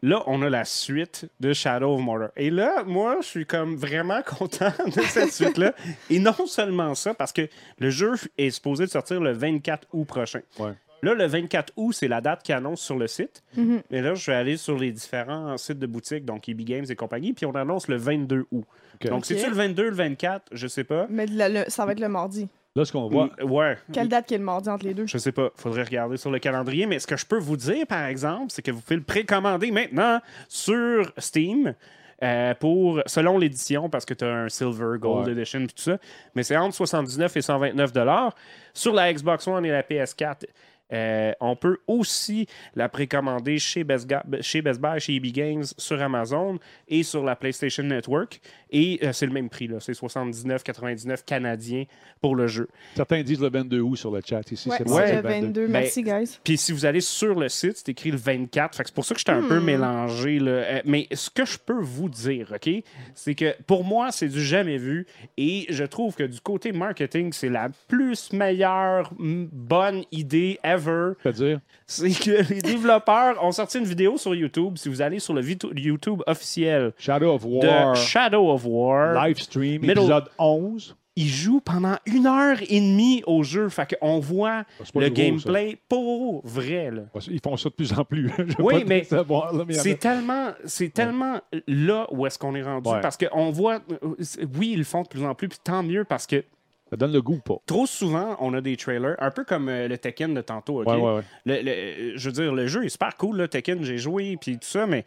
là, on a la suite de Shadow of Mordor. Et là, moi, je suis comme vraiment content de cette suite-là. Et non seulement ça, parce que le jeu est supposé de sortir le 24 août prochain. Ouais. Là, le 24 août, c'est la date qui annonce sur le site. Mais là, je vais aller sur les différents sites de boutique, donc EB Games et compagnie, puis on annonce le 22 août. Okay. Donc, c'est-tu le 22 le 24? Je sais pas. Mais ça va être le mardi. Là, ce qu'on voit... Ouais. Quelle date qui est le mardi entre les deux? Je sais pas. Faudrait regarder sur le calendrier. Mais ce que je peux vous dire, par exemple, c'est que vous pouvez le précommander maintenant sur Steam. Selon l'édition, parce que tu as un Silver, Gold Edition et tout ça. Mais c'est entre 79 et 129 $. Sur la Xbox One et la PS4, on peut aussi la précommander chez Best Buy, chez EB Games, sur Amazon et sur la PlayStation Network. Et c'est le même prix, là. C'est 79,99 canadiens pour le jeu. Certains disent le 22 août sur le chat ici. Ouais, c'est le 22. Merci, guys. Puis si vous allez sur le site, c'est écrit le 24. Fait que c'est pour ça que j'étais un peu mélangé. Là. Mais ce que je peux vous dire, OK, c'est que pour moi, c'est du jamais vu. Et je trouve que du côté marketing, c'est la meilleure bonne idée ever. C'est-à-dire? C'est que les développeurs ont sorti une vidéo sur YouTube. Si vous allez sur le YouTube officiel Shadow of de War. Shadow of War, Live stream, épisode 11. ils jouent pendant 1h30 au jeu. Fait qu'on voit pas le nouveau, gameplay pour vrai. Là. Ils font ça de plus en plus. Je veux Oui, pas mais savoir, là, mais c'est tellement là où est-ce qu'on est rendu. Ouais. Parce qu'on voit, oui, ils le font de plus en plus, puis tant mieux parce que ça donne le goût ou pas? trop souvent, on a des trailers, un peu comme le Tekken de tantôt. OK? Ouais. Je veux dire, le jeu est super cool, le Tekken, j'ai joué, puis tout ça, mais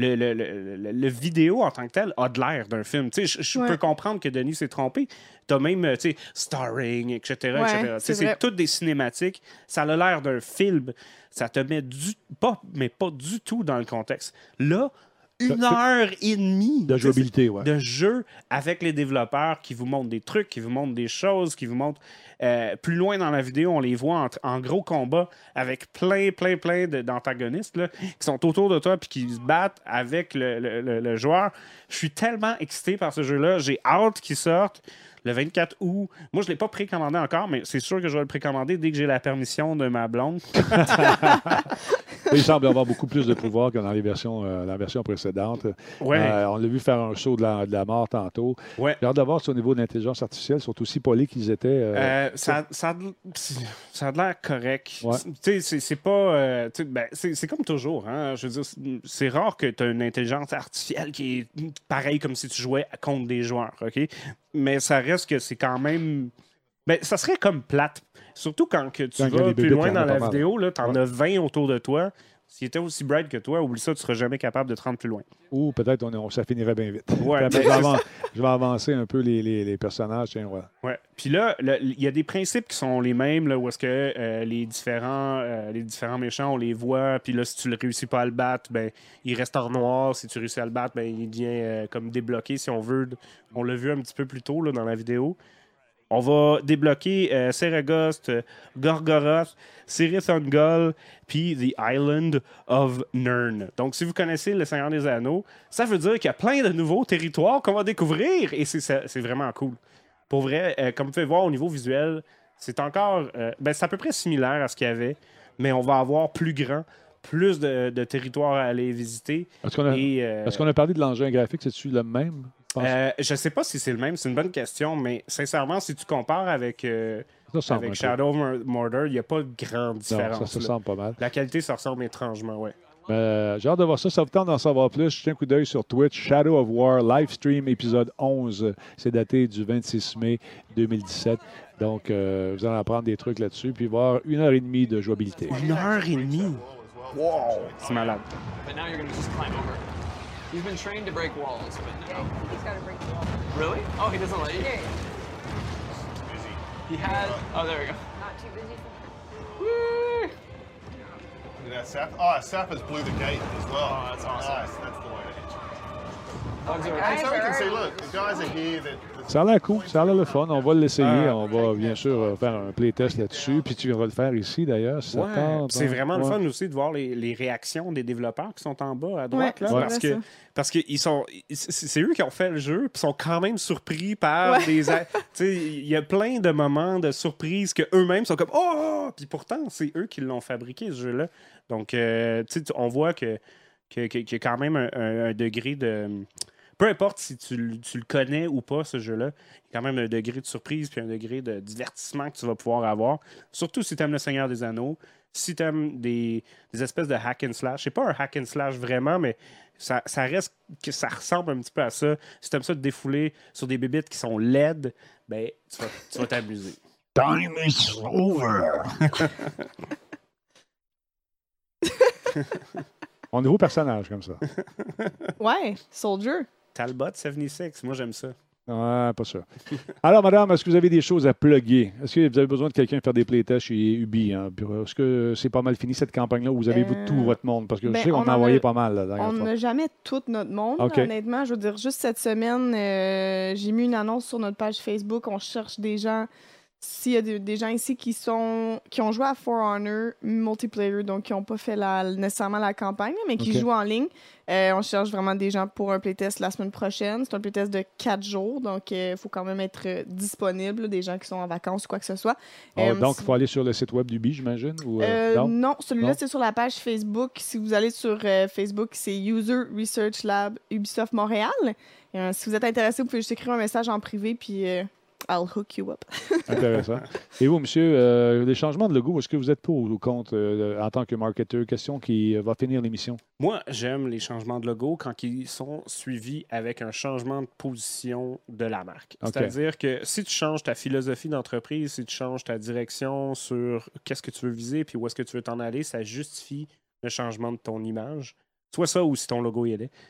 le vidéo en tant que tel a de l'air d'un film. Je peux comprendre que Denis s'est trompé. T'as même, starring, etc. C'est toutes des cinématiques. Ça a l'air d'un film. Ça te met pas du tout dans le contexte. Là, 1h30 de jouabilité, ouais. de jeu avec les développeurs qui vous montrent des trucs, qui vous montrent des choses, qui vous montrent plus loin dans la vidéo, on les voit en gros combat avec plein d'antagonistes là, qui sont autour de toi puis qui se battent avec le joueur. Je suis tellement excité par ce jeu-là. J'ai hâte qu'il sorte le 24 août. Moi, je ne l'ai pas précommandé encore, mais c'est sûr que je vais le précommander dès que j'ai la permission de ma blonde. Il semble avoir beaucoup plus de pouvoir que dans la version précédente. Ouais. On l'a vu faire un saut de la mort tantôt. Ouais. J'ai hâte de voir si au niveau de l'intelligence artificielle, ils sont aussi polis qu'ils étaient. Ça a l'air correct. Ouais. C'est pas. C'est comme toujours. Hein? Je veux dire, c'est rare que tu as une intelligence artificielle qui est pareille comme si tu jouais contre des joueurs. OK? Mais ça reste que c'est quand même. Ça serait comme plate. Surtout quand que tu vas plus loin dans la vidéo, tu en as 20 autour de toi. S'il était aussi bright que toi, oublie ça, tu ne seras jamais capable de te rendre plus loin. Ou peut-être ça finirait bien vite. Ouais, je vais avancer un peu les personnages. Tiens, voilà. Ouais. Puis là, il y a des principes qui sont les mêmes, là, où est-ce que les différents méchants, on les voit, puis là, si tu ne réussis pas à le battre, ben, il reste en noir. Si tu réussis à le battre, ben, il devient comme débloqué, si on veut. On l'a vu un petit peu plus tôt là, dans la vidéo. On va débloquer Seragost, Gorgoroth, Cirith Ungol, puis The Island of Nirn. Donc, si vous connaissez Le Seigneur des Anneaux, ça veut dire qu'il y a plein de nouveaux territoires qu'on va découvrir et c'est vraiment cool. Pour vrai, comme vous pouvez voir au niveau visuel, c'est encore... c'est à peu près similaire à ce qu'il y avait, mais on va avoir plus grand, plus de territoires à aller visiter. Est-ce qu'on a parlé de l'engin graphique? C'est-tu le même? Je ne sais pas si c'est le même, c'est une bonne question, mais sincèrement, si tu compares avec Shadow of Mordor, il n'y a pas de grande différence. Non, ça se ressemble pas mal. La qualité, ça ressemble étrangement, ouais. J'ai hâte de voir ça. Ça vous tente d'en savoir plus. Jetez un coup d'œil sur Twitch. Shadow of War, live stream, épisode 11. C'est daté du 26 mai 2017. Donc, vous allez apprendre des trucs là-dessus, puis voir 1h30 de jouabilité. 1h30? Wow! C'est malade. But now you're going to just climb over. He's been trained to break walls, but now... Yeah, he's got to break the wall. Really? Oh, he doesn't let you? Yeah, He had... Oh, there we go. not too busy for Woo! Look at that sap. Oh, Sappers blew the gate as well. Oh, that's awesome. Nice. That's the way to hit you. Bugs are... Hey, so you can see, look, the guys are here. Ça a l'air cool, ça a l'air le fun. On va l'essayer. On va bien sûr faire un playtest là-dessus. Puis tu viendras le faire ici d'ailleurs. Si ça tente, c'est vraiment le fun aussi de voir les réactions des développeurs qui sont en bas à droite. Ouais, là, parce que c'est eux qui ont fait le jeu puis sont quand même surpris par des... Il y a plein de moments de surprise qu'eux-mêmes sont comme « Oh! » Puis pourtant, c'est eux qui l'ont fabriqué, ce jeu-là. Donc, on voit que qui a quand même un degré de... Peu importe si tu le connais ou pas, ce jeu-là, il y a quand même un degré de surprise puis un degré de divertissement que tu vas pouvoir avoir. Surtout si tu aimes Le Seigneur des Anneaux, si tu aimes des espèces de hack and slash. C'est pas un hack and slash vraiment, mais ça reste que ça ressemble un petit peu à ça. Si tu aimes ça te défouler sur des bébites qui sont laides, ben, tu vas t'amuser. Time is over. On nouveau personnage comme ça. Ouais, Soldier. Talbot 76, moi j'aime ça. Ouais, pas sûr. Alors, madame, est-ce que vous avez des choses à plugger? Est-ce que vous avez besoin de quelqu'un faire des playtests chez Ubi? Hein? Est-ce que c'est pas mal fini cette campagne-là où vous avez tout votre monde? Parce que je sais qu'on en a envoyé pas mal. Là, on n'a jamais tout notre monde, Okay. honnêtement. Je veux dire, juste cette semaine, j'ai mis une annonce sur notre page Facebook. On cherche des gens. S'il y a des gens ici qui ont joué à For Honor multiplayer, donc qui n'ont pas fait nécessairement la campagne, mais qui jouent en ligne, on cherche vraiment des gens pour un playtest la semaine prochaine. C'est un playtest de 4 jours, donc il faut quand même être disponible, des gens qui sont en vacances ou quoi que ce soit. Donc, il faut aller sur le site web d'Ubi, j'imagine? Ou, non, celui-là, Non? c'est sur la page Facebook. Si vous allez sur Facebook, c'est User Research Lab Ubisoft Montréal. Si vous êtes intéressé, vous pouvez juste écrire un message en privé, puis... I'll hook you up. Intéressant. Et vous, monsieur, les changements de logo, est-ce que vous êtes pour ou contre en tant que marketeur? Question qui va finir l'émission. Moi, j'aime les changements de logo quand ils sont suivis avec un changement de position de la marque. Okay. C'est-à-dire que si tu changes ta philosophie d'entreprise, si tu changes ta direction sur qu'est-ce que tu veux viser puis où est-ce que tu veux t'en aller, ça justifie le changement de ton image. Soit ça ou si ton logo y est.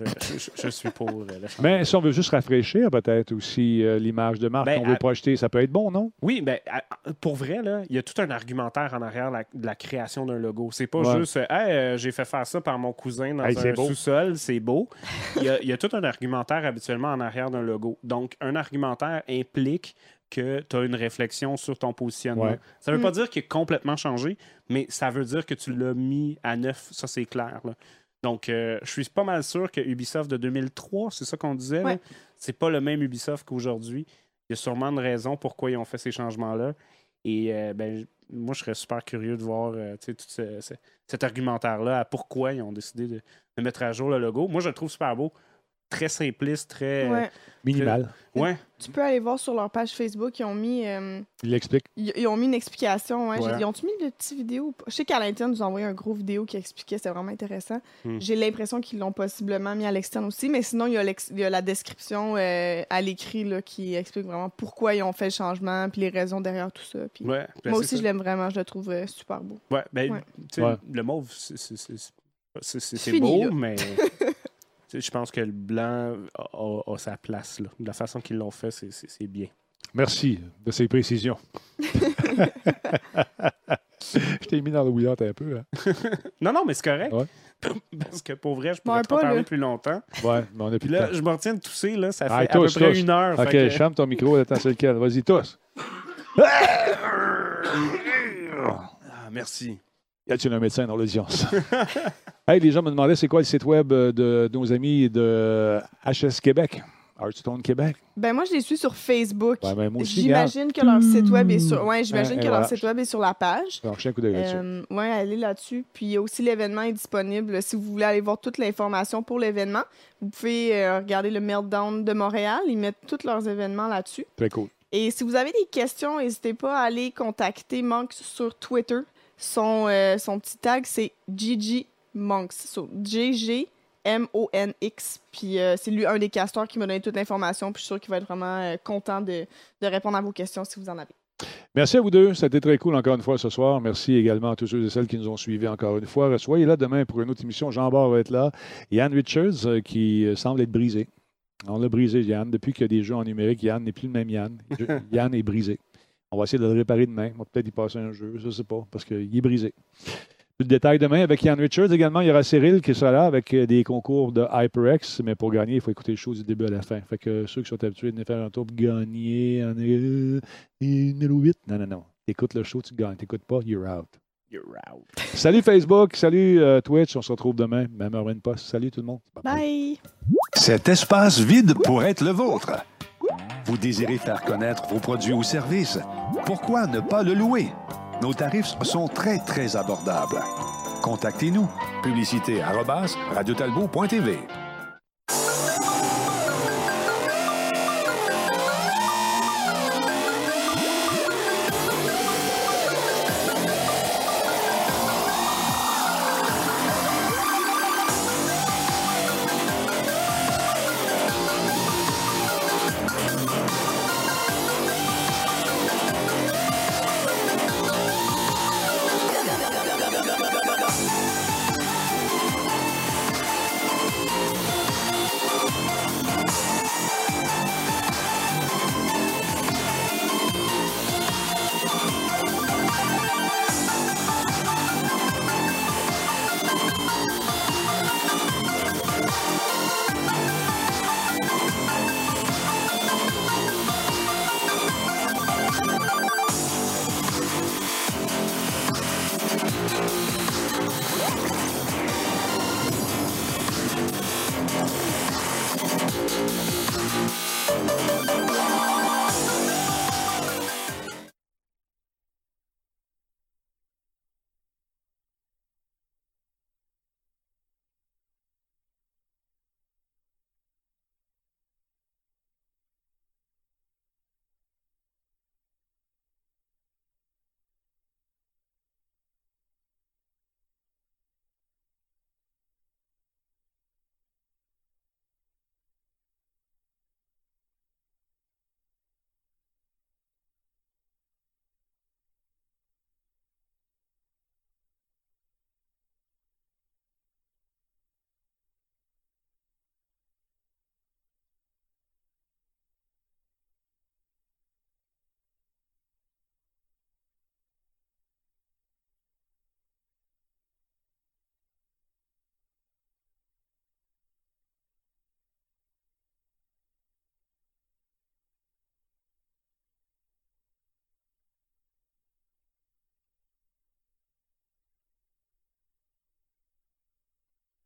Je suis pour le changement. Mais si on veut juste rafraîchir peut-être aussi l'image de marque qu'on veut projeter, ça peut être bon, non? Oui, ben, pour vrai, là, il y a tout un argumentaire en arrière de la création d'un logo. C'est pas juste hey, j'ai fait faire ça par mon cousin dans un sous-sol, c'est beau. Il y a tout un argumentaire habituellement en arrière d'un logo. Donc, un argumentaire implique que tu as une réflexion sur ton positionnement. Ouais. Ça ne veut pas dire qu'il est complètement changé, mais ça veut dire que tu l'as mis à neuf. Ça, c'est clair, là. Donc, je suis pas mal sûr que Ubisoft de 2003, c'est ça qu'on disait, là, c'est pas le même Ubisoft qu'aujourd'hui. Il y a sûrement une raison pourquoi ils ont fait ces changements-là. Et moi, je serais super curieux de voir tout cet argumentaire-là, à pourquoi ils ont décidé de mettre à jour le logo. Moi, je le trouve super beau. Très simpliste, très... minimal. Ouais. Tu peux aller voir sur leur page Facebook, ils ont mis... Ils l'expliquent. Ils ont mis une explication. Ouais. Ils ont-tu mis de petites vidéos? Je sais qu'à l'interne, ils nous ont envoyé un gros vidéo qui expliquait, c'était vraiment intéressant. J'ai l'impression qu'ils l'ont possiblement mis à l'externe aussi, mais sinon, il y a la description à l'écrit là, qui explique vraiment pourquoi ils ont fait le changement, puis les raisons derrière tout ça. Puis moi aussi, je l'aime vraiment, je le trouve super beau. Le mauve, c'est fini, beau, là. mais... Je pense que le blanc a sa place. Là. De la façon qu'ils l'ont fait, c'est bien. Merci de ces précisions. Je t'ai mis dans le bouillante un peu. Hein? Non, mais c'est correct. Ouais. Parce que pour vrai, je pourrais te parler plus longtemps. Ouais, mais on a plus de temps. Je me retiens de tousser. Là, ça fait à peu près 1 heure. OK, que... ferme ton micro. Attends, c'est lequel? Vas-y, tous. Merci. Y a-t-il un médecin dans l'audience? Hey, les gens me demandaient c'est quoi le site web de nos amis de HS Québec, Hearthstone Québec. Ben moi, je les suis sur Facebook. Ben, moi aussi, j'imagine que leur site web est sur. Ouais, j'imagine que leur site web est sur la page. Alors, je un coup d'œil là-dessus. Ouais, allez là-dessus. Puis aussi, l'événement est disponible. Si vous voulez aller voir toute l'information pour l'événement, vous pouvez regarder le Meltdown de Montréal. Ils mettent tous leurs événements là-dessus. Très cool. Et si vous avez des questions, n'hésitez pas à aller contacter Monks sur Twitter. Son petit tag, c'est Gigi Monks. GGMONX. Puis c'est lui, un des casteurs, qui m'a donné toute l'information. Puis je suis sûr qu'il va être vraiment content de répondre à vos questions si vous en avez. Merci à vous deux. Ça a été très cool encore une fois ce soir. Merci également à tous ceux et celles qui nous ont suivis encore une fois. Soyez là demain pour une autre émission. Jean Bart va être là. Yann Richards qui semble être brisé. On l'a brisé, Yann. Depuis qu'il y a des jeux en numérique, Yann n'est plus le même Yann. Yann est brisé. On va essayer de le réparer demain. On va peut-être y passer un jeu, je ne sais pas, parce qu'il est brisé. Plus de détails demain avec Yann Richards. Également, il y aura Cyril qui sera là avec des concours de HyperX. Mais pour gagner, il faut écouter le show du début à la fin. Fait que ceux qui sont habitués de faire un tour pour gagner en numéro 8, non. Écoute le show, tu gagnes. T'écoutes pas, you're out. You're out. Salut Facebook, salut Twitch. On se retrouve demain, même heure une poste. Salut tout le monde. Bye. Cet espace vide pourrait être le vôtre. Vous désirez faire connaître vos produits ou services? Pourquoi ne pas le louer? Nos tarifs sont très, très abordables. contactez-nous. Publicité @radiotalbot.tv.